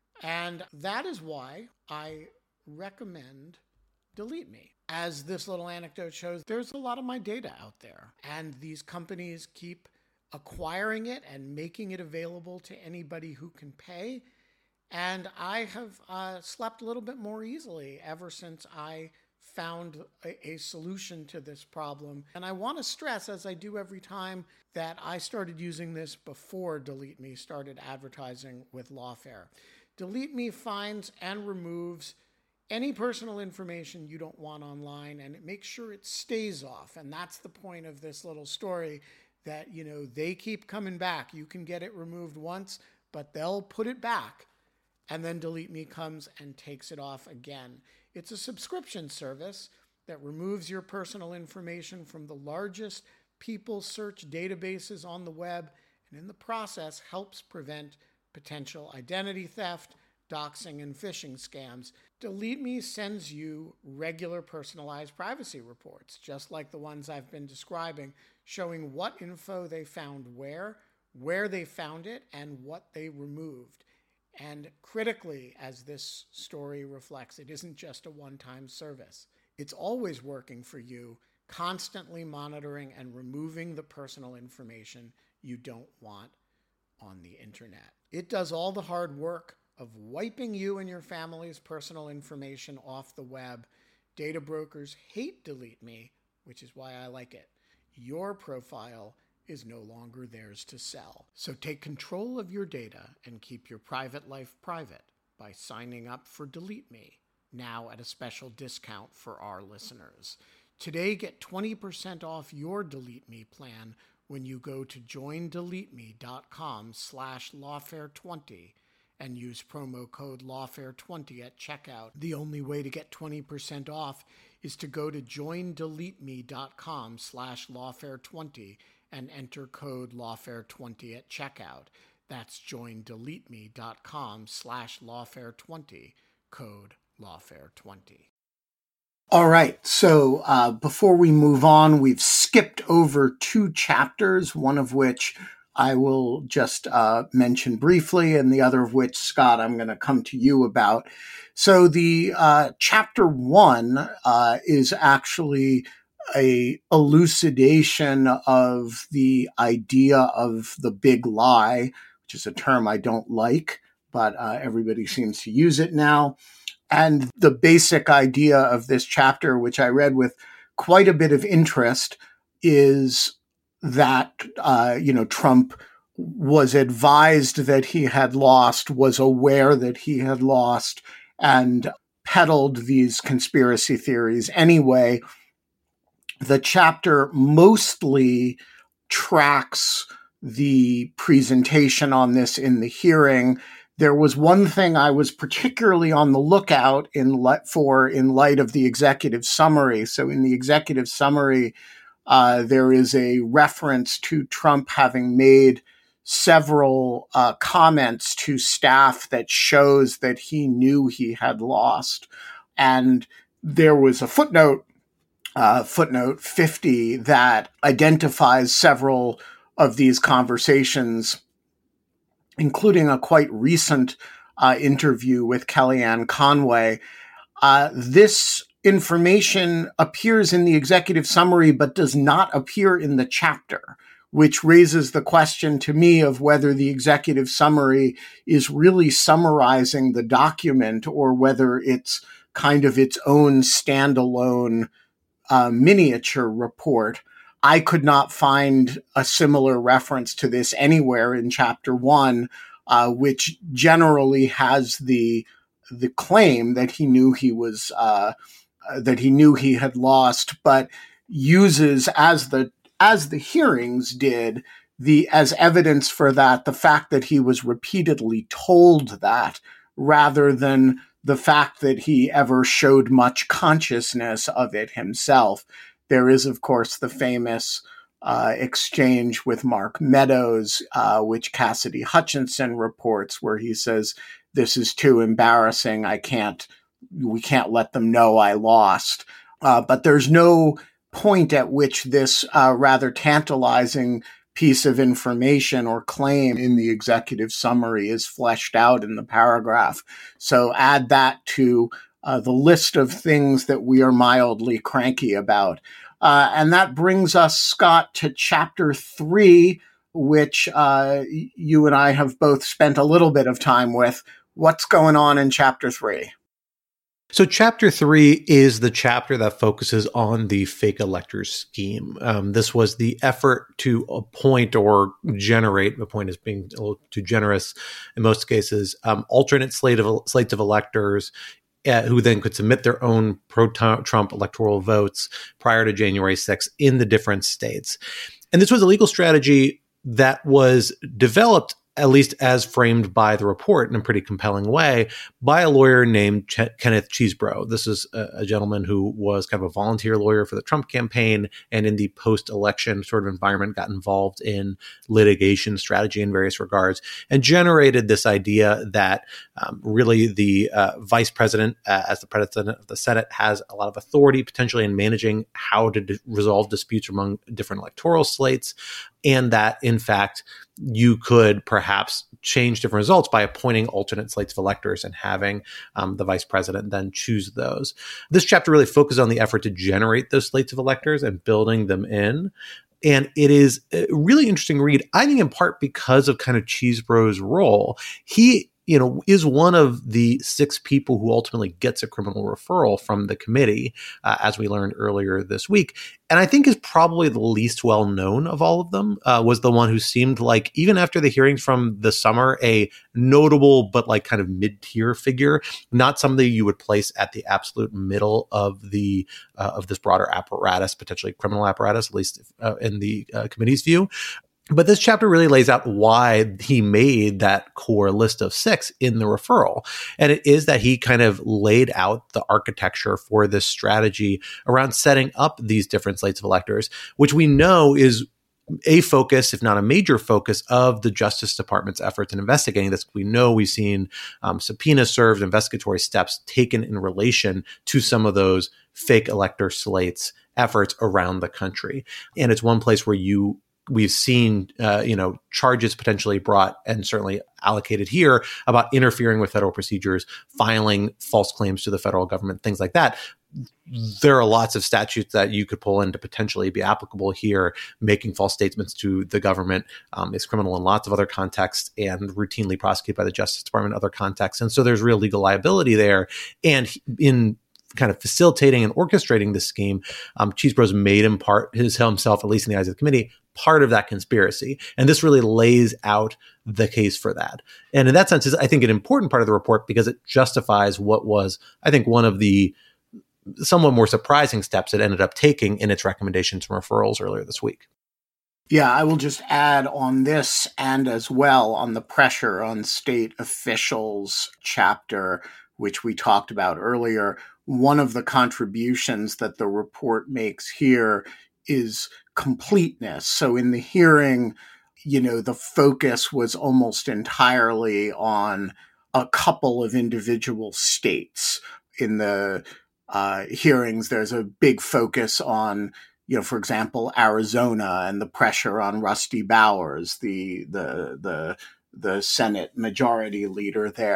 And that is why I recommend Delete Me. As this little anecdote shows, there's a lot of my data out there, and these companies keep acquiring it and making it available to anybody who can pay. And I have uh, slept a little bit more easily ever since I found a, a solution to this problem. And I want to stress, as I do every time, that I started using this before Delete Me started advertising with Lawfare. Delete Me finds and removes any personal information you don't want online, and it makes sure it stays off. And that's the point of this little story, that, you know, they keep coming back. You can get it removed once, but they'll put it back, and then Delete Me comes and takes it off again. It's a subscription service that removes your personal information from the largest people search databases on the web, and in the process helps prevent potential identity theft, doxing, and phishing scams. Delete Me sends you regular personalized privacy reports, just like the ones I've been describing, showing what info they found where, where they found it, and what they removed. And critically, as this story reflects, it isn't just a one-time service. It's always working for you, constantly monitoring and removing the personal information you don't want on the internet. It does all the hard work of wiping you and your family's personal information off the web. Data brokers hate Delete Me, which is why I like it. Your profile is no longer theirs to sell. So take control of your data and keep your private life private by signing up for Delete Me, now at a special discount for our listeners. Today, get twenty percent off your Delete Me plan when you go to joindeleteme.com slash lawfare20 and use promo code lawfare twenty at checkout. The only way to get twenty percent off is to go to joindeleteme.com slash lawfare20 and enter code lawfare twenty at checkout. That's joindeleteme.com slash lawfare20, code lawfare twenty. All right, so uh, before we move on, we've skipped over two chapters, one of which I will just uh, mention briefly, and the other of which, Scott, I'm going to come to you about. So the uh, chapter one uh, is actually a elucidation of the idea of the big lie, which is a term I don't like, but uh, everybody seems to use it now. And the basic idea of this chapter, which I read with quite a bit of interest, is that, uh, you know, Trump was advised that he had lost, was aware that he had lost, and peddled these conspiracy theories anyway. The chapter mostly tracks the presentation on this in the hearing. There was one thing I was particularly on the lookout in li- for in light of the executive summary. So in the executive summary, uh, there is a reference to Trump having made several uh, comments to staff that shows that he knew he had lost. And there was a footnote, uh, footnote fifty, that identifies several of these conversations, including a quite recent uh, interview with Kellyanne Conway. Uh, this information appears in the executive summary but does not appear in the chapter, which raises the question to me of whether the executive summary is really summarizing the document or whether it's kind of its own standalone uh, miniature report. I could not find a similar reference to this anywhere in chapter one, uh, which generally has the the claim that he knew he was uh, that he knew he had lost, but uses as the as the hearings did the as evidence for that the fact that he was repeatedly told that, rather than the fact that he ever showed much consciousness of it himself. There is, of course, the famous uh, exchange with Mark Meadows, uh, which Cassidy Hutchinson reports, where he says, "This is too embarrassing. I can't, we can't let them know I lost." Uh, but there's no point at which this uh, rather tantalizing piece of information or claim in the executive summary is fleshed out in the paragraph. So add that to uh, the list of things that we are mildly cranky about. Uh, and that brings us, Scott, to chapter three, which uh, you and I have both spent a little bit of time with. What's going on in chapter three? So chapter three is the chapter that focuses on the fake electors scheme. Um, this was the effort to appoint or generate, appoint is being a little too generous in most cases, um, alternate slate of, slates of electors uh, who then could submit their own pro-Trump electoral votes prior to January sixth in the different states. And this was a legal strategy that was developed, at least as framed by the report in a pretty compelling way, by a lawyer named Ch- Kenneth Chesebro. This is a, a gentleman who was kind of a volunteer lawyer for the Trump campaign, and in the post-election sort of environment got involved in litigation strategy in various regards, and generated this idea that um, really the uh, vice president, uh, as the president of the Senate, has a lot of authority potentially in managing how to d- resolve disputes among different electoral slates, and that, in fact, you could perhaps change different results by appointing alternate slates of electors and having um, the vice president then choose those. This chapter really focuses on the effort to generate those slates of electors and building them in. And it is a really interesting read, I think in part because of kind of Chesebro's role. He you know, is one of the six people who ultimately gets a criminal referral from the committee, uh, as we learned earlier this week. And I think is probably the least well known of all of them, uh, was the one who seemed like, even after the hearings from the summer, a notable but like kind of mid-tier figure, not somebody you would place at the absolute middle of the uh, of this broader apparatus, potentially criminal apparatus, at least uh, in the uh, committee's view. But this chapter really lays out why he made that core list of six in the referral. And it is that he kind of laid out the architecture for this strategy around setting up these different slates of electors, which we know is a focus, if not a major focus, of the Justice Department's efforts in investigating this. We know we've seen um, subpoenas served, investigatory steps taken in relation to some of those fake elector slates efforts around the country. And it's one place where you We've seen, uh, you know, charges potentially brought and certainly allocated here about interfering with federal procedures, filing false claims to the federal government, things like that. There are lots of statutes that you could pull in to potentially be applicable here. Making false statements to the government um, is criminal in lots of other contexts and routinely prosecuted by the Justice Department in other contexts. And so there's real legal liability there. And in kind of facilitating and orchestrating this scheme, um, Chesebro's made him part his himself, at least in the eyes of the committee, part of that conspiracy. And this really lays out the case for that. And in that sense, is I think an important part of the report because it justifies what was, I think, one of the somewhat more surprising steps it ended up taking in its recommendations and referrals earlier this week. Yeah, I will just add on this and as well on the pressure on state officials chapter, which we talked about earlier. One of the contributions that the report makes here is completeness. So in the hearing, you know, the focus was almost entirely on a couple of individual states. In the uh, hearings, there's a big focus on, you know, for example, Arizona and the pressure on Rusty Bowers, the the the the Senate majority leader there.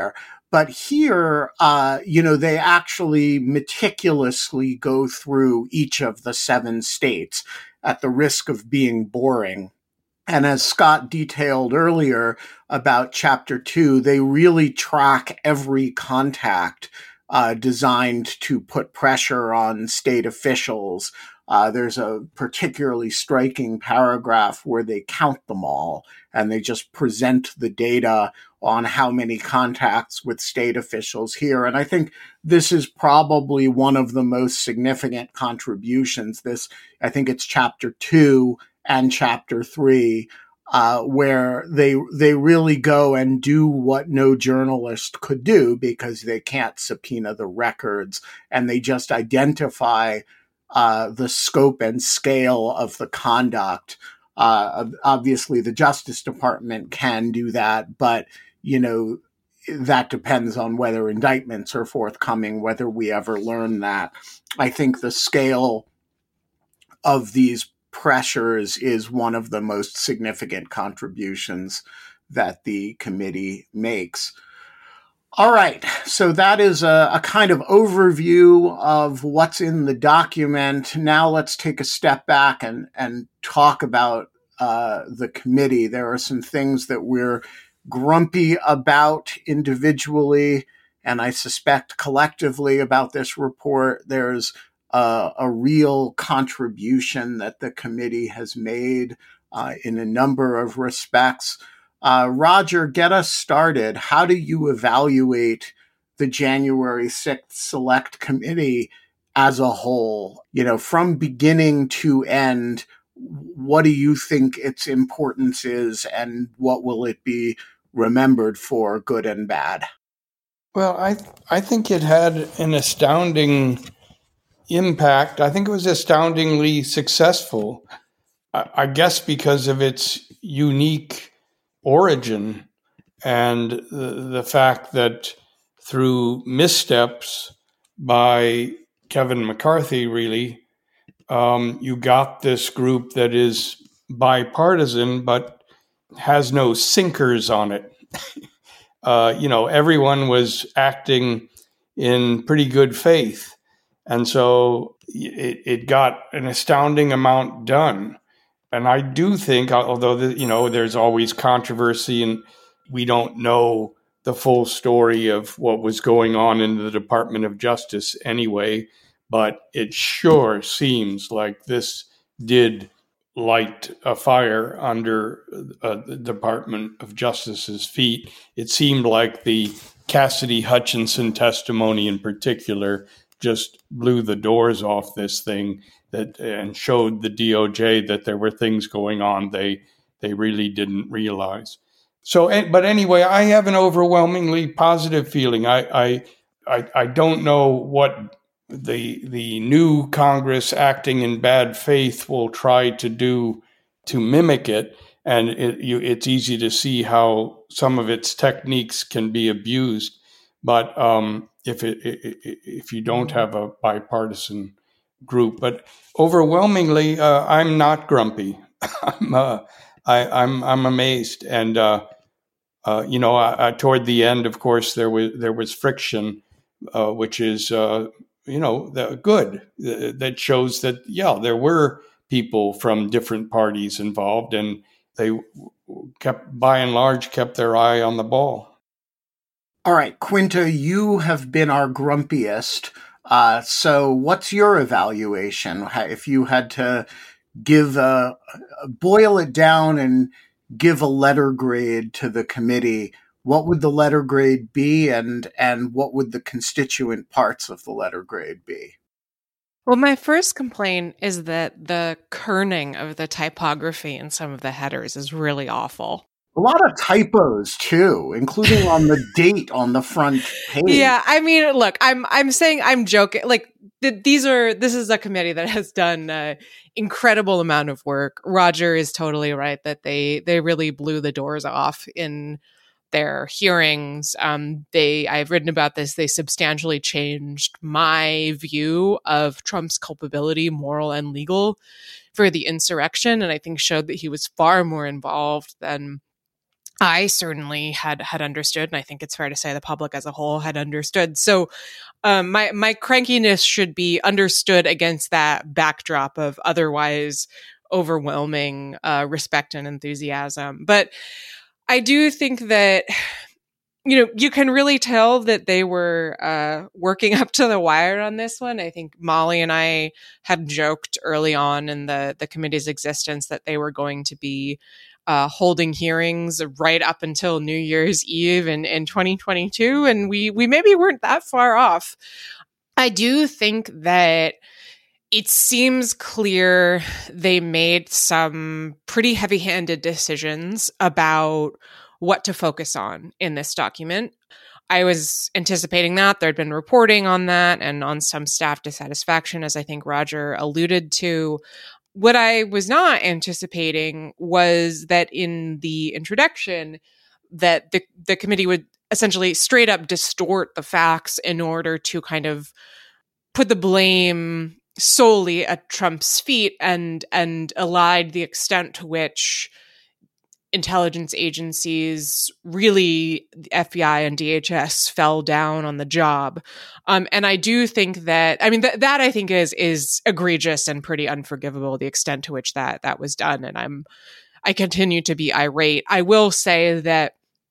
But here, uh, you know, they actually meticulously go through each of the seven states at the risk of being boring. And as Scott detailed earlier about chapter two, they really track every contact uh, designed to put pressure on state officials. Uh, there's a particularly striking paragraph where they count them all and they just present the data on how many contacts with state officials here. And I think this is probably one of the most significant contributions. This, I think it's chapter two and chapter three, uh, where they they really go and do what no journalist could do because they can't subpoena the records, and they just identify uh, the scope and scale of the conduct. Uh, obviously, the Justice Department can do that, but you know that depends on whether indictments are forthcoming, whether we ever learn that. I think the scale of these pressures is one of the most significant contributions that the committee makes. All right, so that is a, a kind of overview of what's in the document. Now let's take a step back and, and talk about uh, the committee. There are some things that we're grumpy about individually, and I suspect collectively about this report. There's Uh, a real contribution that the committee has made uh, in a number of respects. Uh, Roger, get us started. How do you evaluate the January sixth Select Committee as a whole? You know, from beginning to end, what do you think its importance is, and what will it be remembered for, good and bad? Well, I th- I think it had an astounding impact. I think it was astoundingly successful, I, I guess because of its unique origin and the, the fact that through missteps by Kevin McCarthy, really, um, you got this group that is bipartisan but has no sinkers on it. uh, you know, everyone was acting in pretty good faith. And so it, it got an astounding amount done. And I do think, although, the, you know, there's always controversy and we don't know the full story of what was going on in the Department of Justice anyway, but it sure seems like this did light a fire under uh, the Department of Justice's feet. It seemed like the Cassidy Hutchinson testimony in particular just blew the doors off this thing that and showed the D O J that there were things going on they they really didn't realize. So, but anyway, I have an overwhelmingly positive feeling. I I I, I don't know what the the new Congress acting in bad faith will try to do to mimic it, and it, you, it's easy to see how some of its techniques can be abused. But um, if it, it, if you don't have a bipartisan group, but overwhelmingly, uh, I'm not grumpy. I'm uh, I, I'm I'm amazed, and uh, uh, you know, I, I, toward the end, of course, there was there was friction, uh, which is uh, you know the, good. Uh, that shows that yeah, there were people from different parties involved, and they kept, by and large, kept their eye on the ball. All right, Quinta, you have been our grumpiest. Uh, so what's your evaluation? If you had to give a, boil it down and give a letter grade to the committee, what would the letter grade be, and, and what would the constituent parts of the letter grade be? Well, my first complaint is that the kerning of the typography in some of the headers is really awful. A lot of typos too, including on the date on the front page. Yeah, I mean, look, I'm I'm saying I'm joking. Like th- these are this is a committee that has done an incredible amount of work. Roger is totally right that they they really blew the doors off in their hearings. Um, they I've written about this. They substantially changed my view of Trump's culpability, moral and legal, for the insurrection, and I think showed that he was far more involved than I certainly had had understood, and I think it's fair to say the public as a whole had understood. So um, my my crankiness should be understood against that backdrop of otherwise overwhelming uh, respect and enthusiasm. But I do think that, you know, you can really tell that they were uh, working up to the wire on this one. I think Molly and I had joked early on in the, the committee's existence that they were going to be uh, holding hearings right up until New Year's Eve in, in twenty twenty-two. And we, we maybe weren't that far off. I do think that it seems clear they made some pretty heavy-handed decisions about what to focus on in this document. I was anticipating that. There'd been reporting on that and on some staff dissatisfaction, as I think Roger alluded to. What I was not anticipating was that in the introduction, that the, the committee would essentially straight up distort the facts in order to kind of put the blame solely at Trump's feet and and allied the extent to which intelligence agencies, really the F B I and D H S, fell down on the job. Um, and I do think that, I mean, th- that I think is is egregious and pretty unforgivable, the extent to which that that was done. And I'm I continue to be irate. I will say that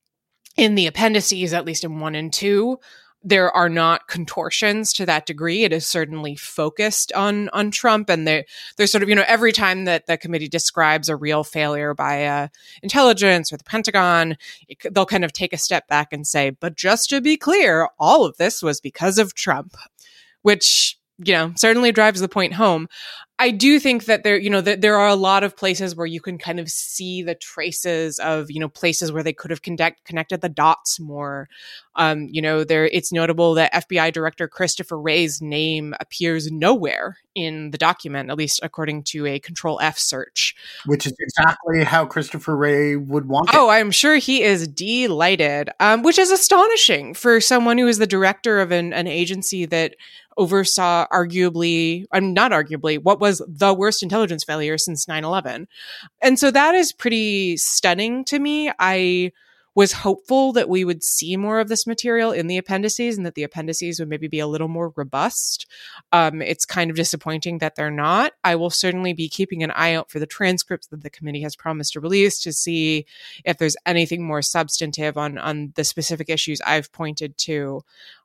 in the appendices, at least in one and two, there are not contortions to that degree. It is certainly focused on on Trump, and there, there's sort of, you know, every time that the committee describes a real failure by uh, intelligence or the Pentagon, it, they'll kind of take a step back and say, but just to be clear, all of this was because of Trump, which, you know, certainly drives the point home. I do think that there, you know, that there are a lot of places where you can kind of see the traces of, you know, places where they could have connect, connected the dots more. Um, you know, there, it's notable that F B I Director Christopher Wray's name appears nowhere in the document, at least according to a Control F search. Which is exactly how Christopher Wray would want it. Oh, I'm sure he is delighted, um, which is astonishing for someone who is the director of an, an agency that oversaw arguably, I'm not arguably, what was the worst intelligence failure since nine eleven. And so that is pretty stunning to me. I was hopeful that we would see more of this material in the appendices and that the appendices would maybe be a little more robust. Um, it's kind of disappointing that they're not. I will certainly be keeping an eye out for the transcripts that the committee has promised to release to see if there's anything more substantive on, on the specific issues I've pointed to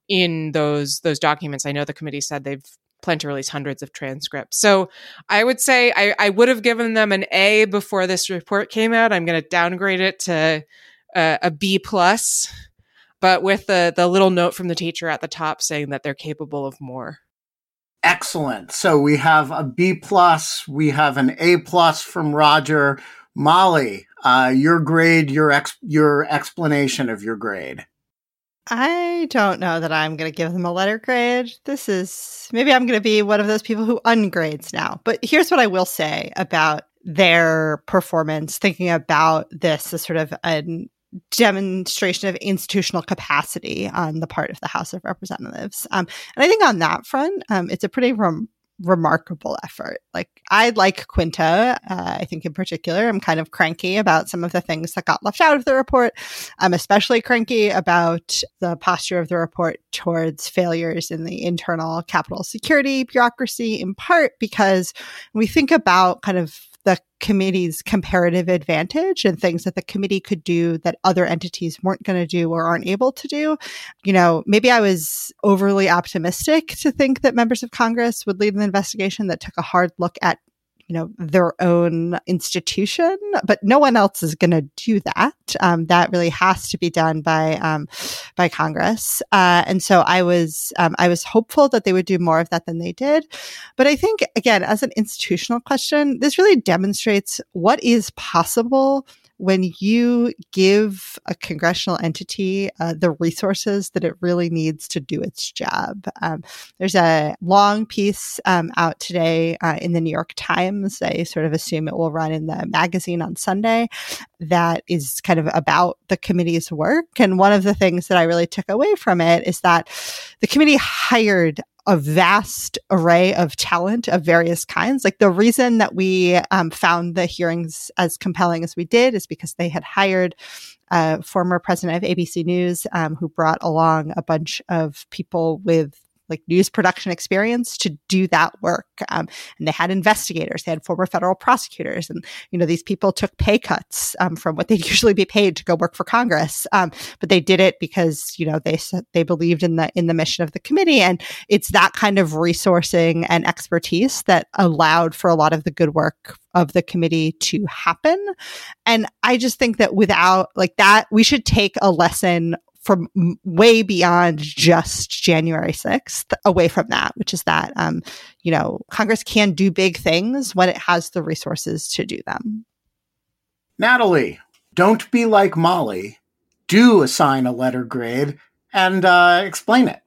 in those, those documents. I know the committee said they've plan to release hundreds of transcripts. So I would say I, I would have given them an A before this report came out. I'm going to downgrade it to uh, a B plus, but with the, the little note from the teacher at the top saying that they're capable of more. Excellent. So we have a B plus, we have an A plus from Roger. Molly, uh, your grade, your ex- your explanation of your grade. I don't know that I'm going to give them a letter grade. This is, maybe I'm going to be one of those people who ungrades now. But here's what I will say about their performance, thinking about this as sort of a demonstration of institutional capacity on the part of the House of Representatives. Um, and I think on that front, um, it's a pretty rem- remarkable effort. Like, I like Quinta. Uh, I think in particular, I'm kind of cranky about some of the things that got left out of the report. I'm especially cranky about the posture of the report towards failures in the internal Capitol security bureaucracy, in part because when we think about kind of the committee's comparative advantage and things that the committee could do that other entities weren't going to do or aren't able to do. You know, maybe I was overly optimistic to think that members of Congress would lead an investigation that took a hard look at, you know, their own institution, but no one else is going to do that. Um, that really has to be done by um, by Congress, uh, and so I was um, I was hopeful that they would do more of that than they did. But I think, again, as an institutional question, this really demonstrates what is possible when you give a congressional entity uh, the resources that it really needs to do its job. Um, there's a long piece um, out today uh, in the New York Times. I sort of assume it will run in the magazine on Sunday, that is kind of about the committee's work. And one of the things that I really took away from it is that the committee hired a vast array of talent of various kinds. Like, the reason that we um, found the hearings as compelling as we did is because they had hired a former president of A B C News um, who brought along a bunch of people with like news production experience to do that work. Um, and they had investigators, they had former federal prosecutors. And, you know, these people took pay cuts um, from what they'd usually be paid to go work for Congress. Um, but they did it because, you know, they they believed in the in the mission of the committee. And it's that kind of resourcing and expertise that allowed for a lot of the good work of the committee to happen. And I just think that without like that, we should take a lesson from way beyond just January sixth away from that, which is that, um, you know, Congress can do big things when it has the resources to do them. Natalie, don't be like Molly. Do assign a letter grade and uh, explain it.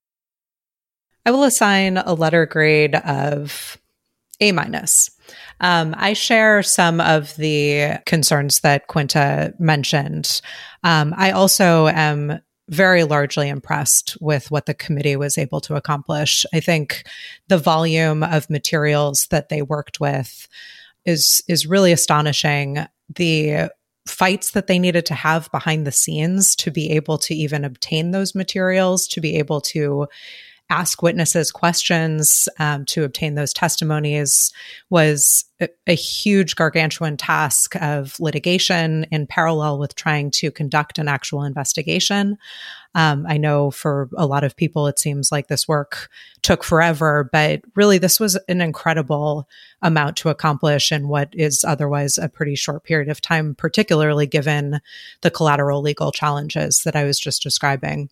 I will assign a letter grade of A minus. Um, I share some of the concerns that Quinta mentioned. Um, I also am very largely impressed with what the committee was able to accomplish. I think the volume of materials that they worked with is is really astonishing. The fights that they needed to have behind the scenes to be able to even obtain those materials, to be able to ask witnesses questions, um, to obtain those testimonies was a, a huge gargantuan task of litigation in parallel with trying to conduct an actual investigation. Um, I know for a lot of people, it seems like this work took forever, but really this was an incredible amount to accomplish in what is otherwise a pretty short period of time, particularly given the collateral legal challenges that I was just describing.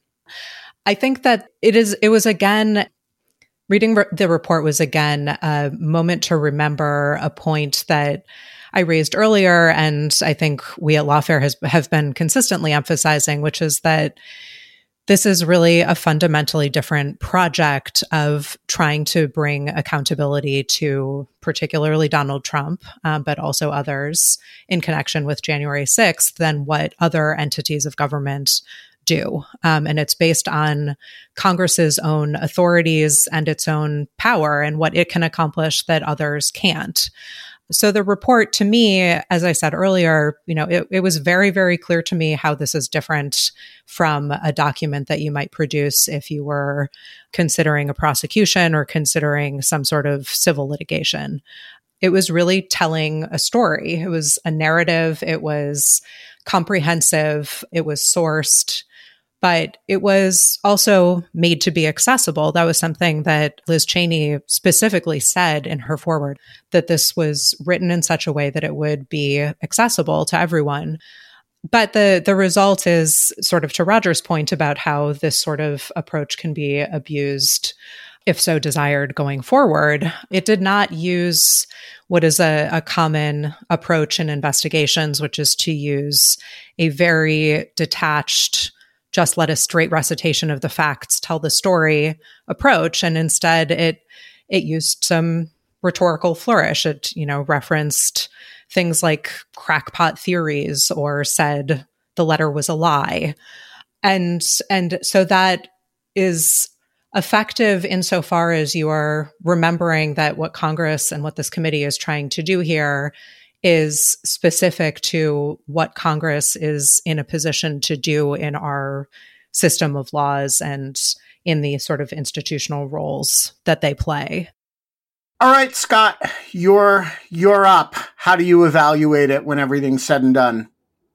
I think that it is, it was again, reading re- the report was again a moment to remember a point that I raised earlier, and I think we at Lawfare has, have been consistently emphasizing, which is that this is really a fundamentally different project of trying to bring accountability to particularly Donald Trump, um, but also others in connection with January sixth than what other entities of government do. Um, and it's based on Congress's own authorities and its own power and what it can accomplish that others can't. So the report, to me, as I said earlier, you know, it, it was very, very clear to me how this is different from a document that you might produce if you were considering a prosecution or considering some sort of civil litigation. It was really telling a story. It was a narrative. It was comprehensive. It was sourced. But it was also made to be accessible. That was something that Liz Cheney specifically said in her foreword, that this was written in such a way that it would be accessible to everyone. But the the result is sort of to Roger's point about how this sort of approach can be abused, if so desired, going forward. It did not use what is a, a common approach in investigations, which is to use a very detached, just let a straight recitation of the facts tell the story approach. And instead it, it used some rhetorical flourish. It, you know, referenced things like crackpot theories or said the letter was a lie. And, and so that is effective insofar as you are remembering that what Congress and what this committee is trying to do here is specific to what Congress is in a position to do in our system of laws and in the sort of institutional roles that they play. All right, Scott, you're you're up. How do you evaluate it when everything's said and done?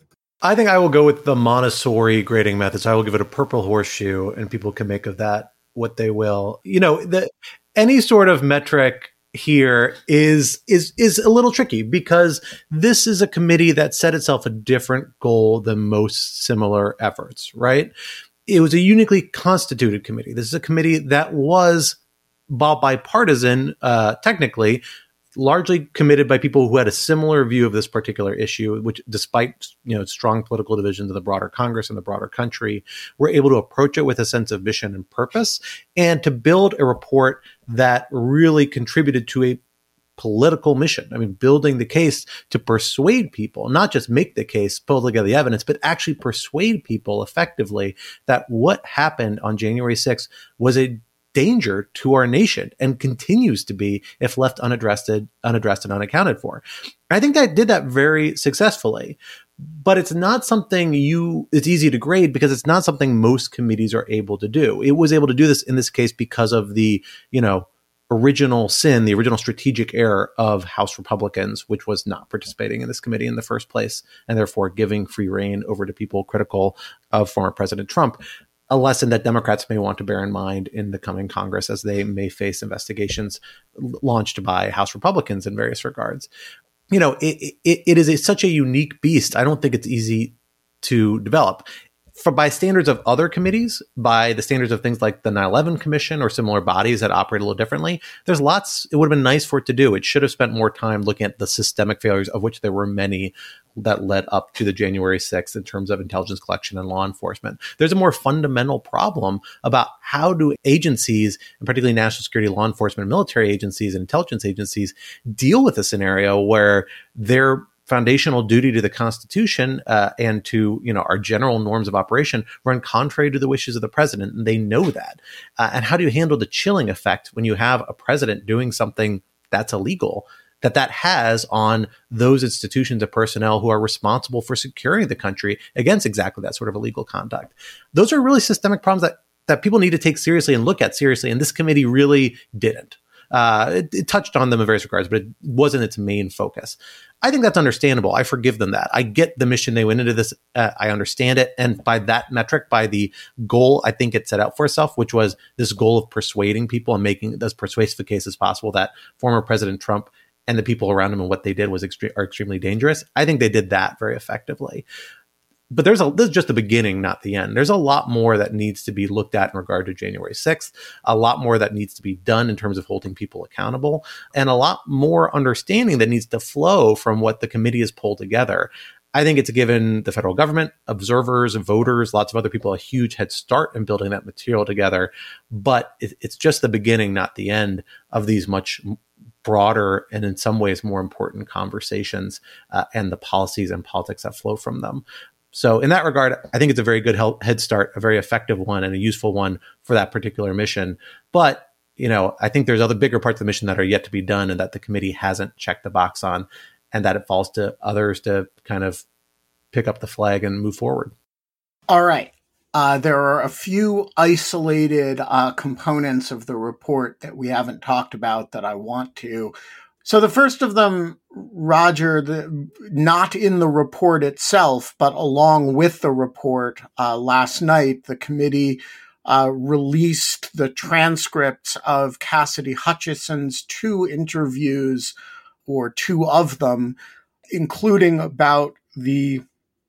I think I will go with the Montessori grading methods. I will give it a purple horseshoe, and people can make of that what they will. You know, the, any sort of metric here is is is a little tricky because this is a committee that set itself a different goal than most similar efforts, right? It was a uniquely constituted committee. This is a committee that was, while bipartisan, uh, technically, largely committed by people who had a similar view of this particular issue, which despite, you know, strong political divisions in the broader Congress and the broader country, were able to approach it with a sense of mission and purpose and to build a report that really contributed to a political mission. I mean, building the case to persuade people, not just make the case, pull together the evidence, but actually persuade people effectively that what happened on January sixth was a danger to our nation and continues to be if left unaddressed, unaddressed and unaccounted for. I think that did that very successfully. But it's not something you, it's easy to grade because it's not something most committees are able to do. It was able to do this in this case because of the, you know, original sin, the original strategic error of House Republicans, which was not participating in this committee in the first place, and therefore giving free rein over to people critical of former President Trump. A lesson that Democrats may want to bear in mind in the coming Congress as they may face investigations launched by House Republicans in various regards. You know, it, it, it is a, such a unique beast. I don't think it's easy to develop. For, by standards of other committees, by the standards of things like the nine eleven Commission or similar bodies that operate a little differently, there's lots, it would have been nice for it to do. It should have spent more time looking at the systemic failures, of which there were many that led up to the January sixth in terms of intelligence collection and law enforcement. There's a more fundamental problem about how do agencies, and particularly national security, law enforcement, military agencies, and intelligence agencies, deal with a scenario where they're foundational duty to the Constitution uh, and to, you know, our general norms of operation run contrary to the wishes of the president, and they know that. Uh, and how do you handle the chilling effect when you have a president doing something that's illegal, that that has on those institutions of personnel who are responsible for securing the country against exactly that sort of illegal conduct? Those are really systemic problems that that people need to take seriously and look at seriously, and this committee really didn't. Uh, it, it touched on them in various regards, but it wasn't its main focus. I think that's understandable. I forgive them that. I get the mission they went into this. Uh, I understand it. And by that metric, by the goal I think it set out for itself, which was this goal of persuading people and making it as persuasive a case as possible that former President Trump and the people around him and what they did was extre- are extremely dangerous. I think they did that very effectively. But there's a, this is just the beginning, not the end. There's a lot more that needs to be looked at in regard to January sixth, a lot more that needs to be done in terms of holding people accountable, and a lot more understanding that needs to flow from what the committee has pulled together. I think it's given the federal government, observers, voters, lots of other people a huge head start in building that material together. But it, it's just the beginning, not the end of these much broader and in some ways more important conversations uh, and the policies and politics that flow from them. So in that regard, I think it's a very good head start, a very effective one and a useful one for that particular mission. But, you know, I think there's other bigger parts of the mission that are yet to be done and that the committee hasn't checked the box on, and that it falls to others to kind of pick up the flag and move forward. All right. Uh, there are a few isolated uh, components of the report that we haven't talked about that I want to. So the first of them, Roger, the, not in the report itself, but along with the report, uh, last night, the committee uh, released the transcripts of Cassidy Hutchison's two interviews, or two of them, including about the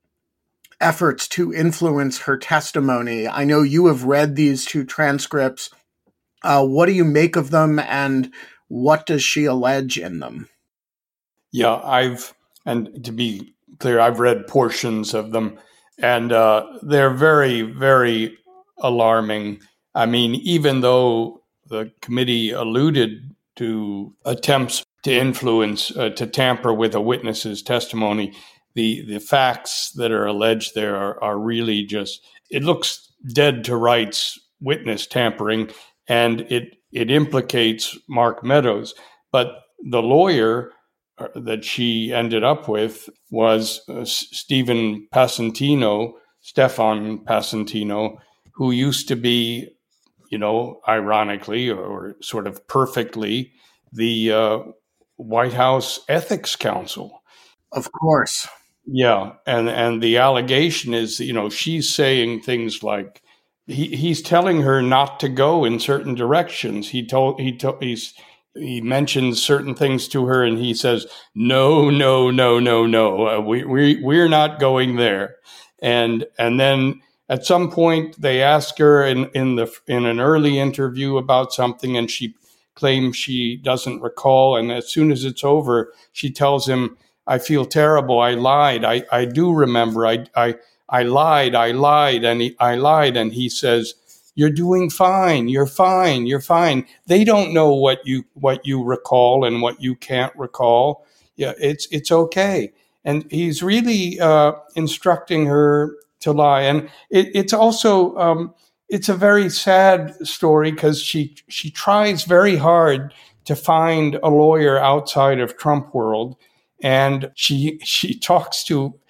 efforts to influence her testimony. I know you have read these two transcripts. Uh, what do you make of them, and what does she allege in them? Yeah, I've, and to be clear, I've read portions of them, and uh, they're very, very alarming. I mean, even though the committee alluded to attempts to influence, uh, to tamper with a witness's testimony, the, the facts that are alleged there are, are really just, it looks dead to rights witness tampering, and it It implicates Mark Meadows, but the lawyer that she ended up with was uh, Stephen Passantino, Stefan Passantino, who used to be, you know, ironically or, or sort of perfectly, the uh, White House Ethics Counsel. Of course. Yeah, and and the allegation is, you know, she's saying things like, He he's telling her not to go in certain directions. He told he told he's he mentions certain things to her, and he says, "No, no, no, no, no. Uh, we we we're not going there." And and then at some point they ask her in in the in an early interview about something, and she claims she doesn't recall. And as soon as it's over, she tells him, "I feel terrible. I lied. I I do remember. I I." I lied, I lied, and he, I lied. And he says, "You're doing fine. You're fine. You're fine." They don't know what you what you recall and what you can't recall. Yeah, it's it's okay. And he's really uh, instructing her to lie. And it, it's also um, it's a very sad story because she she tries very hard to find a lawyer outside of Trump world, and she she talks to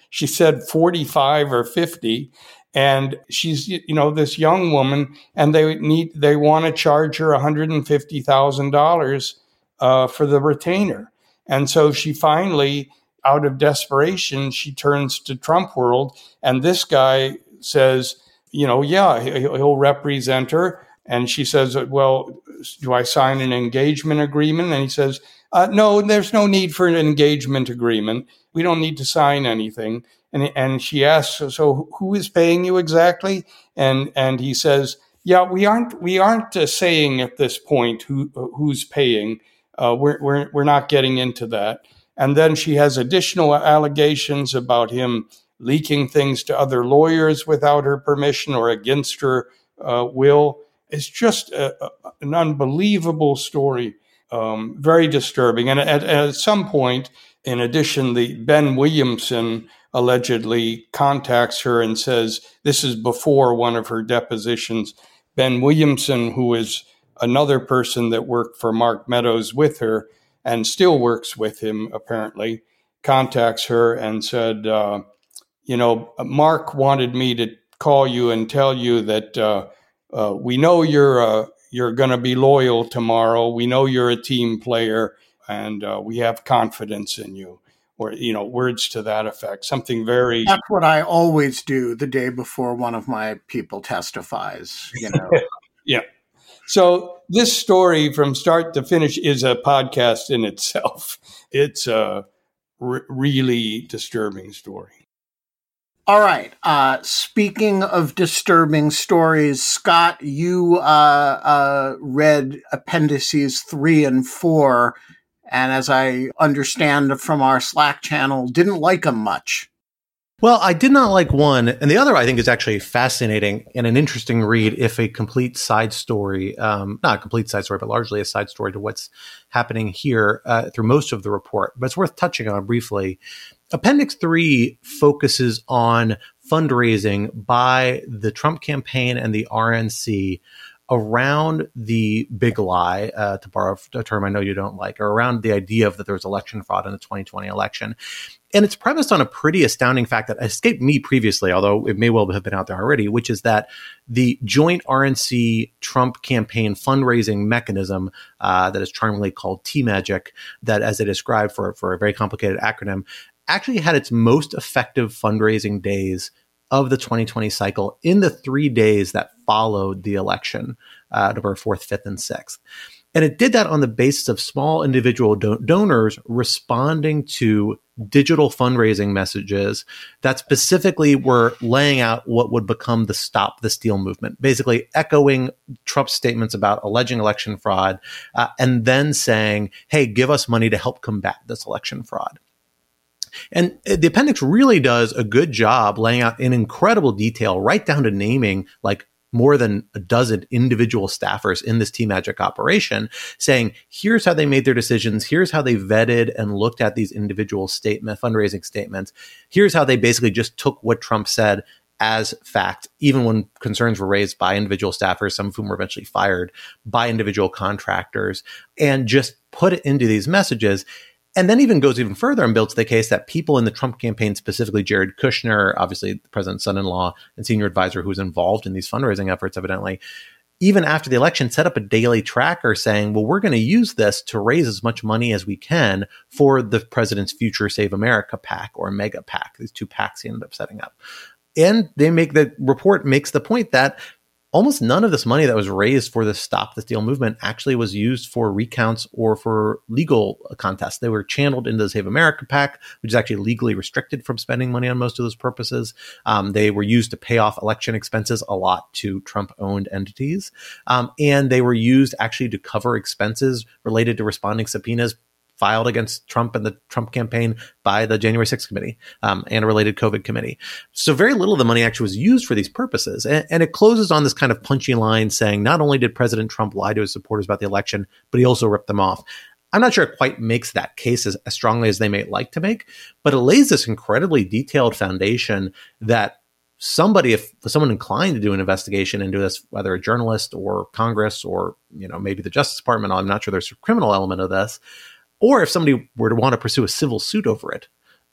She said forty-five or fifty. And she's, you know, this young woman, and they need, they want to charge her one hundred fifty thousand dollars uh, for the retainer. And so she finally, out of desperation, she turns to Trump World. And this guy says, you know, yeah, he'll represent her. And she says, well, do I sign an engagement agreement? And he says, uh, no, there's no need for an engagement agreement. We don't need to sign anything. And and she asks, so who is paying you exactly? And and he says, yeah, we aren't we aren't uh, saying at this point who who's paying. Uh, we're we're we're not getting into that. And then she has additional allegations about him leaking things to other lawyers without her permission or against her uh, will. It's just a, a, an unbelievable story, um, very disturbing. And at, at some point, in addition, the Ben Williamson allegedly contacts her and says, this is before one of her depositions. Ben Williamson, who is another person that worked for Mark Meadows with her and still works with him, apparently, contacts her and said, uh, you know, Mark wanted me to call you and tell you that uh, uh, we know you're uh, you're going to be loyal tomorrow. We know you're a team player, and uh, we have confidence in you. Or, you know, words to that effect, something very... That's what I always do the day before one of my people testifies, you know. Yeah. So this story from start to finish is a podcast in itself. It's a r- really disturbing story. All right. Uh, speaking of disturbing stories, Scott, you uh, uh, read appendices three and four. And as I understand from our Slack channel, didn't like them much. Well, I did not like one. And the other, I think, is actually fascinating and an interesting read, if a complete side story, um, not a complete side story, but largely a side story to what's happening here uh, through most of the report. But it's worth touching on briefly. Appendix three focuses on fundraising by the Trump campaign and the R N C around the big lie, uh, to borrow a term I know you don't like, or around the idea of that there was election fraud in the twenty twenty election. And it's premised on a pretty astounding fact that escaped me previously, although it may well have been out there already, which is that the joint R N C Trump campaign fundraising mechanism uh, that is charmingly called T-Magic, that as they described for, for a very complicated acronym, actually had its most effective fundraising days of the twenty twenty cycle in the three days that followed the election, uh, November fourth, fifth, and sixth. And it did that on the basis of small individual do- donors responding to digital fundraising messages that specifically were laying out what would become the Stop the Steal movement, basically echoing Trump's statements about alleging election fraud, uh, and then saying, hey, give us money to help combat this election fraud. And the appendix really does a good job laying out in incredible detail, right down to naming like more than a dozen individual staffers in this T-Magic operation, saying, here's how they made their decisions. Here's how they vetted and looked at these individual statement fundraising statements. Here's how they basically just took what Trump said as fact, even when concerns were raised by individual staffers, some of whom were eventually fired by individual contractors, and just put it into these messages. And then even goes even further and builds the case that people in the Trump campaign, specifically Jared Kushner, obviously the president's son-in-law and senior advisor who was involved in these fundraising efforts, evidently, even after the election, set up a daily tracker saying, well, we're going to use this to raise as much money as we can for the president's future Save America PAC or Mega PAC, these two PACs he ended up setting up. And they make the report makes the point that almost none of this money that was raised for the Stop the Steal movement actually was used for recounts or for legal contests. They were channeled into the Save America PAC, which is actually legally restricted from spending money on most of those purposes. Um, they were used to pay off election expenses a lot to Trump-owned entities. Um, and they were used actually to cover expenses related to responding subpoenas filed against Trump and the Trump campaign by the January sixth committee um, and a related COVID committee. So very little of the money actually was used for these purposes. And, and it closes on this kind of punchy line saying not only did President Trump lie to his supporters about the election, but he also ripped them off. I'm not sure it quite makes that case as, as strongly as they may like to make, but it lays this incredibly detailed foundation that somebody, if someone inclined to do an investigation into this, whether a journalist or Congress or, you know, maybe the Justice Department, I'm not sure there's a criminal element of this, or if somebody were to want to pursue a civil suit over it,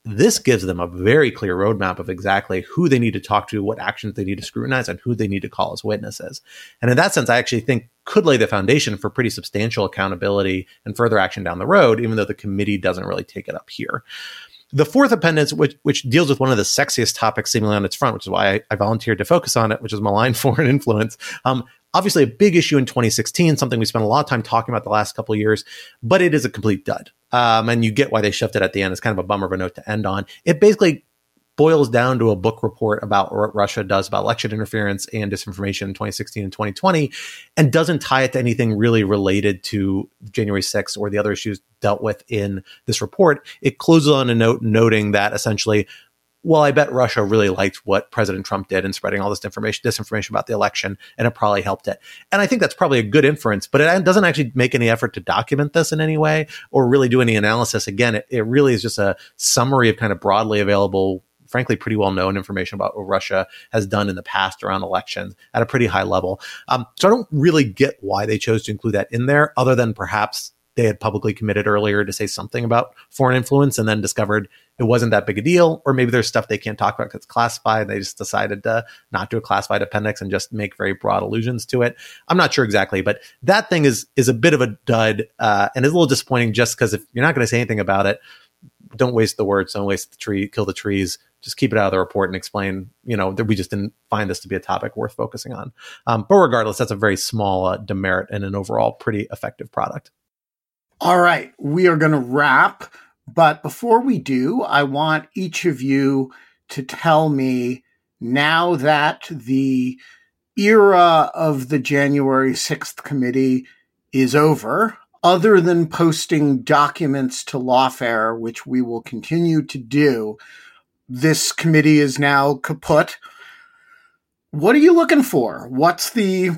this gives them a very clear roadmap of exactly who they need to talk to, what actions they need to scrutinize, and who they need to call as witnesses. And in that sense, I actually think could lay the foundation for pretty substantial accountability and further action down the road, even though the committee doesn't really take it up here. The fourth appendix, which, which deals with one of the sexiest topics seemingly on its front, which is why I, I volunteered to focus on it, which is malign foreign influence. Um, obviously a big issue in twenty sixteen, something we spent a lot of time talking about the last couple of years, but it is a complete dud. Um, and you get why they shoved it at the end. It's kind of a bummer of a note to end on. It basically boils down to a book report about what Russia does about election interference and disinformation in twenty sixteen and twenty twenty, and doesn't tie it to anything really related to January sixth or the other issues dealt with in this report. It closes on a note noting that essentially, well, I bet Russia really liked what President Trump did in spreading all this disinformation, disinformation about the election, and it probably helped it. And I think that's probably a good inference, but it doesn't actually make any effort to document this in any way or really do any analysis. Again, it, it really is just a summary of kind of broadly available, frankly, pretty well-known information about what Russia has done in the past around elections at a pretty high level. Um, so I don't really get why they chose to include that in there, other than perhaps they had publicly committed earlier to say something about foreign influence and then discovered it wasn't that big a deal. Or maybe there's stuff they can't talk about because it's classified. And they just decided to not do a classified appendix and just make very broad allusions to it. I'm not sure exactly, but that thing is is a bit of a dud uh, and is a little disappointing just because if you're not going to say anything about it, don't waste the words, don't waste the tree, kill the trees. Just keep it out of the report and explain, you know, that we just didn't find this to be a topic worth focusing on. Um, but regardless, that's a very small uh, demerit and an overall pretty effective product. All right, we are going to wrap. But before we do, I want each of you to tell me, now that the era of the January sixth committee is over, other than posting documents to Lawfare, which we will continue to do, this committee is now kaput. What are you looking for? What's the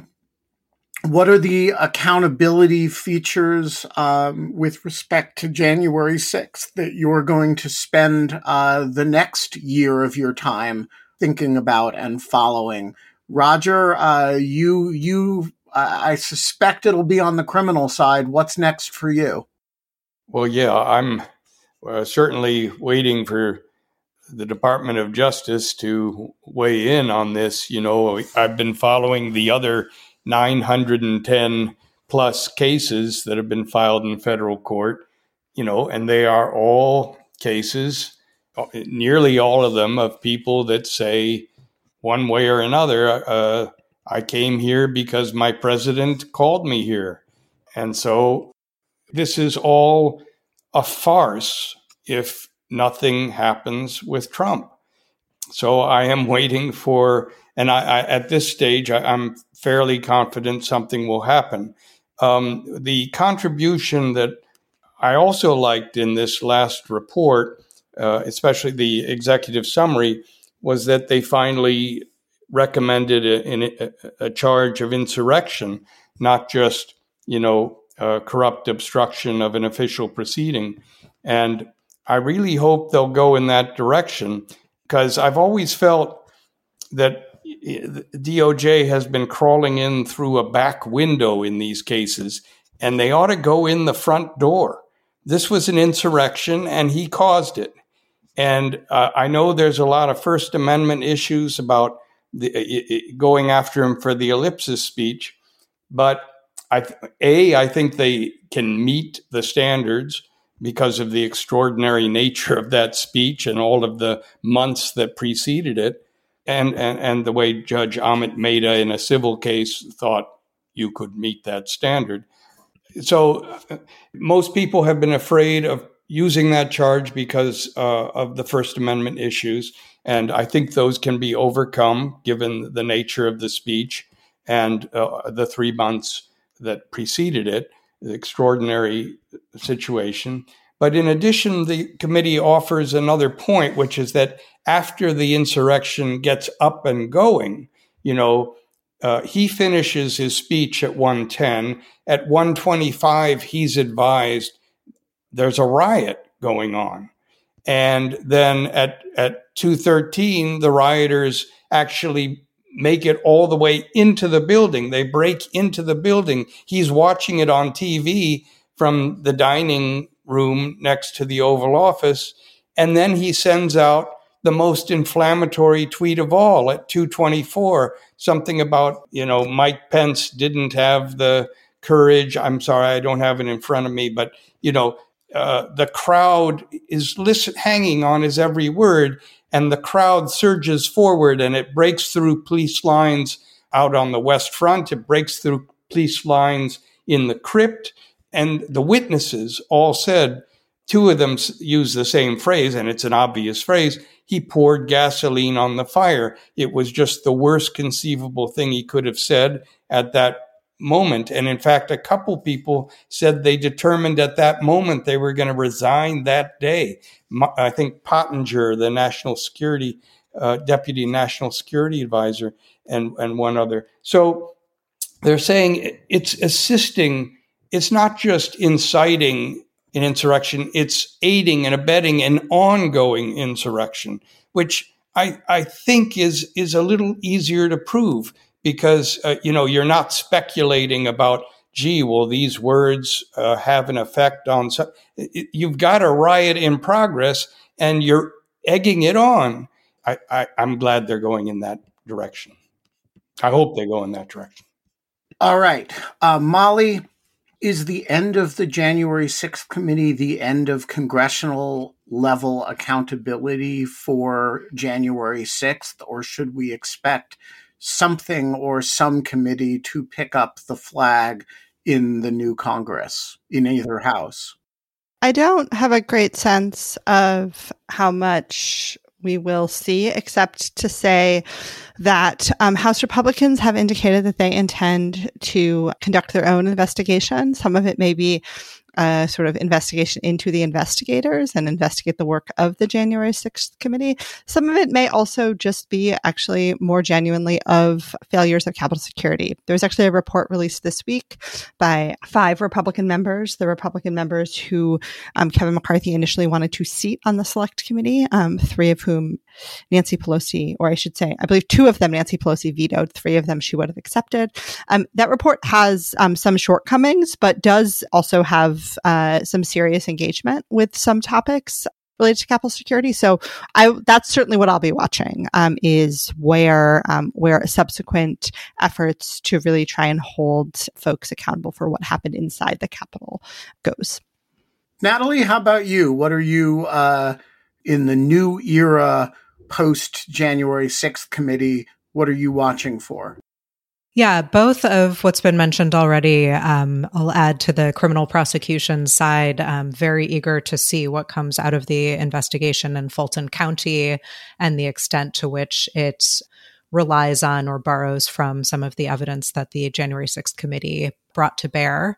What are the accountability features um, with respect to January sixth that you're going to spend uh, the next year of your time thinking about and following? Roger, uh, you, you, uh, I suspect it'll be on the criminal side. What's next for you? Well, yeah, I'm uh, certainly waiting for the Department of Justice to weigh in on this. You know, I've been following the other nine hundred ten plus cases that have been filed in federal court, you know, and they are all cases, nearly all of them, of people that say one way or another, uh, I came here because my president called me here. And so this is all a farce if nothing happens with Trump. So I am waiting for, and I, I at this stage, I, I'm fairly confident something will happen. Um, the contribution that I also liked in this last report, uh, especially the executive summary, was that they finally recommended a, a, a charge of insurrection, not just, you know, uh, corrupt obstruction of an official proceeding. And I really hope they'll go in that direction, because I've always felt that D O J has been crawling in through a back window in these cases, and they ought to go in the front door. This was an insurrection, and he caused it. And uh, I know there's a lot of First Amendment issues about the, it, it, going after him for the ellipsis speech, but I, A, I think they can meet the standards because of the extraordinary nature of that speech and all of the months that preceded it. And, and and the way Judge Amit Mehta in a civil case thought you could meet that standard. So uh, most people have been afraid of using that charge because uh, of the First Amendment issues. And I think those can be overcome given the nature of the speech and uh, the three months that preceded it, the extraordinary situation. But in addition, the committee offers another point, which is that after the insurrection gets up and going, you know, uh, he finishes his speech at one ten. At one twenty-five, he's advised there's a riot going on. And then at, at two thirteen, the rioters actually make it all the way into the building. They break into the building. He's watching it on T V from the dining room next to the Oval Office. And then he sends out the most inflammatory tweet of all at two twenty-four, something about, you know, Mike Pence didn't have the courage. I'm sorry, I don't have it in front of me, but, you know, uh, the crowd is listen, hanging on his every word, and the crowd surges forward and it breaks through police lines out on the West Front. It breaks through police lines in the crypt. And the witnesses all said, two of them use the same phrase, and it's an obvious phrase. He poured gasoline on the fire. It was just the worst conceivable thing he could have said at that moment. And in fact, a couple people said they determined at that moment they were going to resign that day. I think Pottinger, the national security, uh, deputy national security advisor, and, and one other. So they're saying it's assisting. It's not just inciting an insurrection, it's aiding and abetting an ongoing insurrection, which I, I think is, is a little easier to prove because, uh, you know, you're not speculating about, gee, will these words uh, have an effect on, some, you've got a riot in progress and you're egging it on. I, I, I'm glad they're going in that direction. I hope they go in that direction. All right. Uh, Molly, is the end of the January sixth committee the end of congressional level accountability for January sixth, or should we expect something or some committee to pick up the flag in the new Congress, in either house? I don't have a great sense of how much we will see, except to say that um, House Republicans have indicated that they intend to conduct their own investigation. Some of it may be a sort of investigation into the investigators and investigate the work of the January sixth committee. Some of it may also just be actually more genuinely of failures of Capitol security. There was actually a report released this week by five Republican members, the Republican members who um, Kevin McCarthy initially wanted to seat on the select committee, um, three of whom Nancy Pelosi, or I should say, I believe two of them Nancy Pelosi vetoed, three of them she would have accepted. Um, that report has um, some shortcomings, but does also have uh, some serious engagement with some topics related to Capitol security. So I, that's certainly what I'll be watching, um, is where, um, where subsequent efforts to really try and hold folks accountable for what happened inside the Capitol goes. Natalie, how about you? What are you, uh, in the new era post-January sixth committee, what are you watching for? Yeah, both of what's been mentioned already. Um, I'll add to the criminal prosecution side. Um, very eager to see what comes out of the investigation in Fulton County and the extent to which it relies on or borrows from some of the evidence that the January sixth committee brought to bear.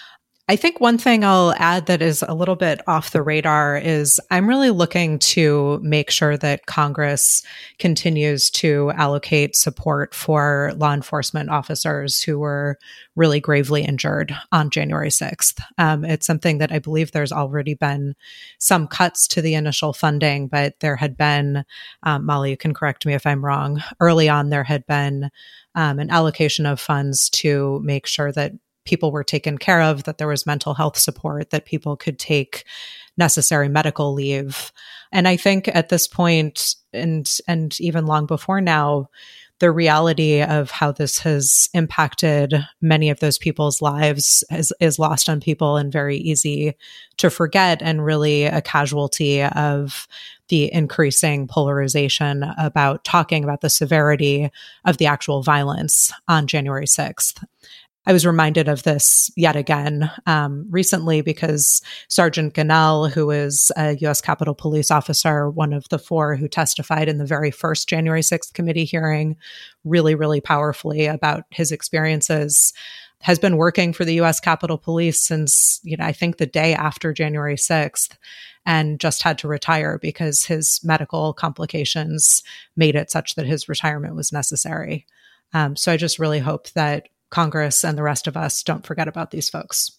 I think one thing I'll add that is a little bit off the radar is I'm really looking to make sure that Congress continues to allocate support for law enforcement officers who were really gravely injured on January sixth. Um, it's something that I believe there's already been some cuts to the initial funding, but there had been, um, Molly, you can correct me if I'm wrong, early on there had been um, an allocation of funds to make sure that people were taken care of, that there was mental health support, that people could take necessary medical leave. And I think at this point, and and even long before now, the reality of how this has impacted many of those people's lives is, is lost on people and very easy to forget, and really a casualty of the increasing polarization about talking about the severity of the actual violence on January sixth. I was reminded of this yet again um, recently because Sergeant Ganell, who is a U S Capitol Police officer, one of the four who testified in the very first January sixth committee hearing, really, really powerfully about his experiences, has been working for the U S Capitol Police since, you know, I think the day after January sixth, and just had to retire because his medical complications made it such that his retirement was necessary. Um, so I just really hope that Congress and the rest of us don't forget about these folks.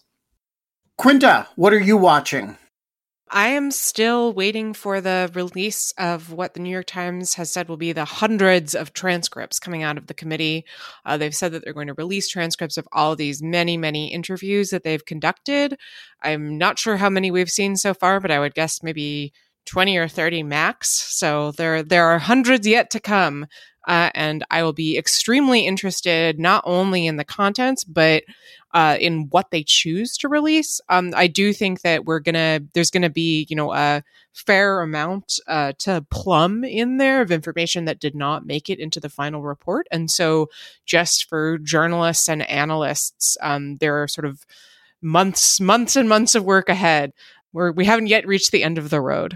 Quinta, what are you watching? I am still waiting for the release of what the New York Times has said will be the hundreds of transcripts coming out of the committee. Uh, they've said that they're going to release transcripts of all of these many, many interviews that they've conducted. I'm not sure how many we've seen so far, but I would guess maybe twenty or thirty max. So there, there are hundreds yet to come. Uh, and I will be extremely interested not only in the contents, but uh, in what they choose to release. Um, I do think that we're gonna, there's gonna be, you know, a fair amount uh, to plumb in there of information that did not make it into the final report. And so just for journalists and analysts, um, there are sort of months, months and months of work ahead where we haven't yet reached the end of the road.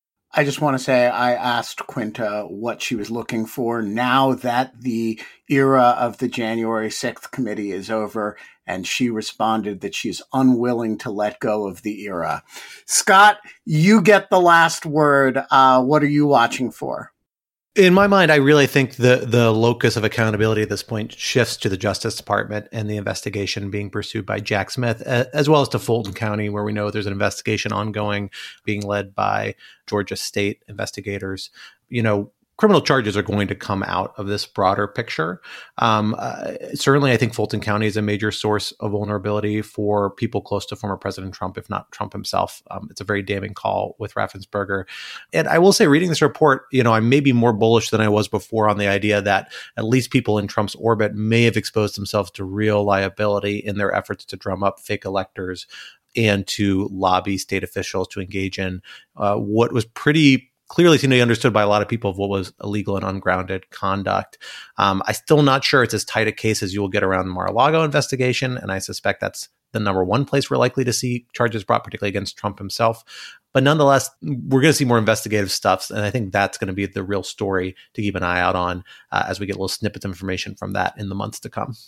I just want to say I asked Quinta what she was looking for now that the era of the January sixth committee is over, and she responded that she's unwilling to let go of the era. Scott, you get the last word. Uh, what are you watching for? In my mind, I really think the the locus of accountability at this point shifts to the Justice Department and the investigation being pursued by Jack Smith, as well as to Fulton County, where we know there's an investigation ongoing being led by Georgia State investigators. You know, criminal charges are going to come out of this broader picture. Um, uh, certainly, I think Fulton County is a major source of vulnerability for people close to former President Trump, if not Trump himself. Um, it's a very damning call with Raffensperger. And I will say, reading this report, you know, I may be more bullish than I was before on the idea that at least people in Trump's orbit may have exposed themselves to real liability in their efforts to drum up fake electors and to lobby state officials to engage in uh, what was pretty clearly seemed to be understood by a lot of people of what was illegal and ungrounded conduct. Um, I'm still not sure it's as tight a case as you will get around the Mar-a-Lago investigation, and I suspect that's the number one place we're likely to see charges brought, particularly against Trump himself. But nonetheless, we're going to see more investigative stuff, and I think that's going to be the real story to keep an eye out on uh, as we get little snippets of information from that in the months to come.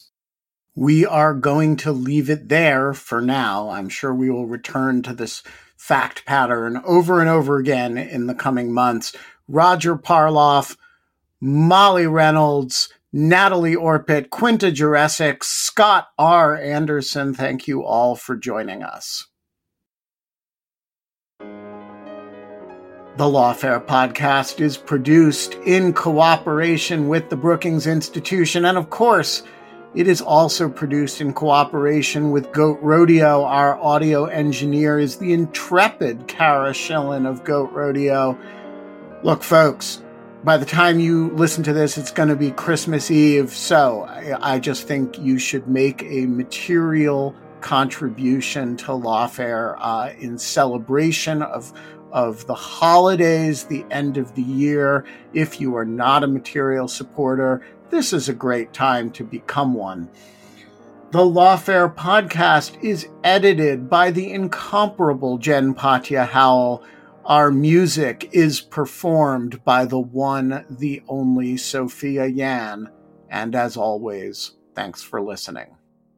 We are going to leave it there for now. I'm sure we will return to this fact pattern over and over again in the coming months. Roger Parloff, Molly Reynolds, Natalie Orpit, Quinta Jurecic, Scott R. Anderson, thank you all for joining us. The Lawfare podcast is produced in cooperation with the Brookings Institution, and of course, it is also produced in cooperation with Goat Rodeo. Our audio engineer is the intrepid Kara Schillen of Goat Rodeo. Look, folks, by the time you listen to this, it's going to be Christmas Eve, so I, I just think you should make a material contribution to Lawfare uh, in celebration of of the holidays, the end of the year. If you are not a material supporter, this is a great time to become one. The Lawfare podcast is edited by the incomparable Jen Patja Howell. Our music is performed by the one, the only Sophia Yan. And as always, thanks for listening.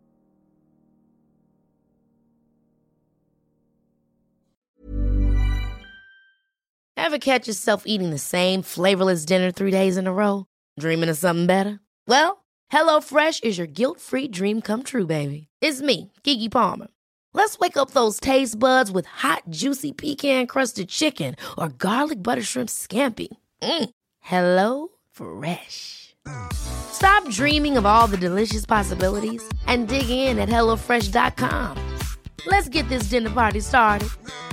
Ever catch yourself eating the same flavorless dinner three days in a row? Dreaming of something better? Well, HelloFresh is your guilt-free dream come true, baby. It's me, Keke Palmer. Let's wake up those taste buds with hot, juicy pecan-crusted chicken or garlic butter shrimp scampi. Mm. Hello Fresh. Stop dreaming of all the delicious possibilities and dig in at hello fresh dot com. Let's get this dinner party started.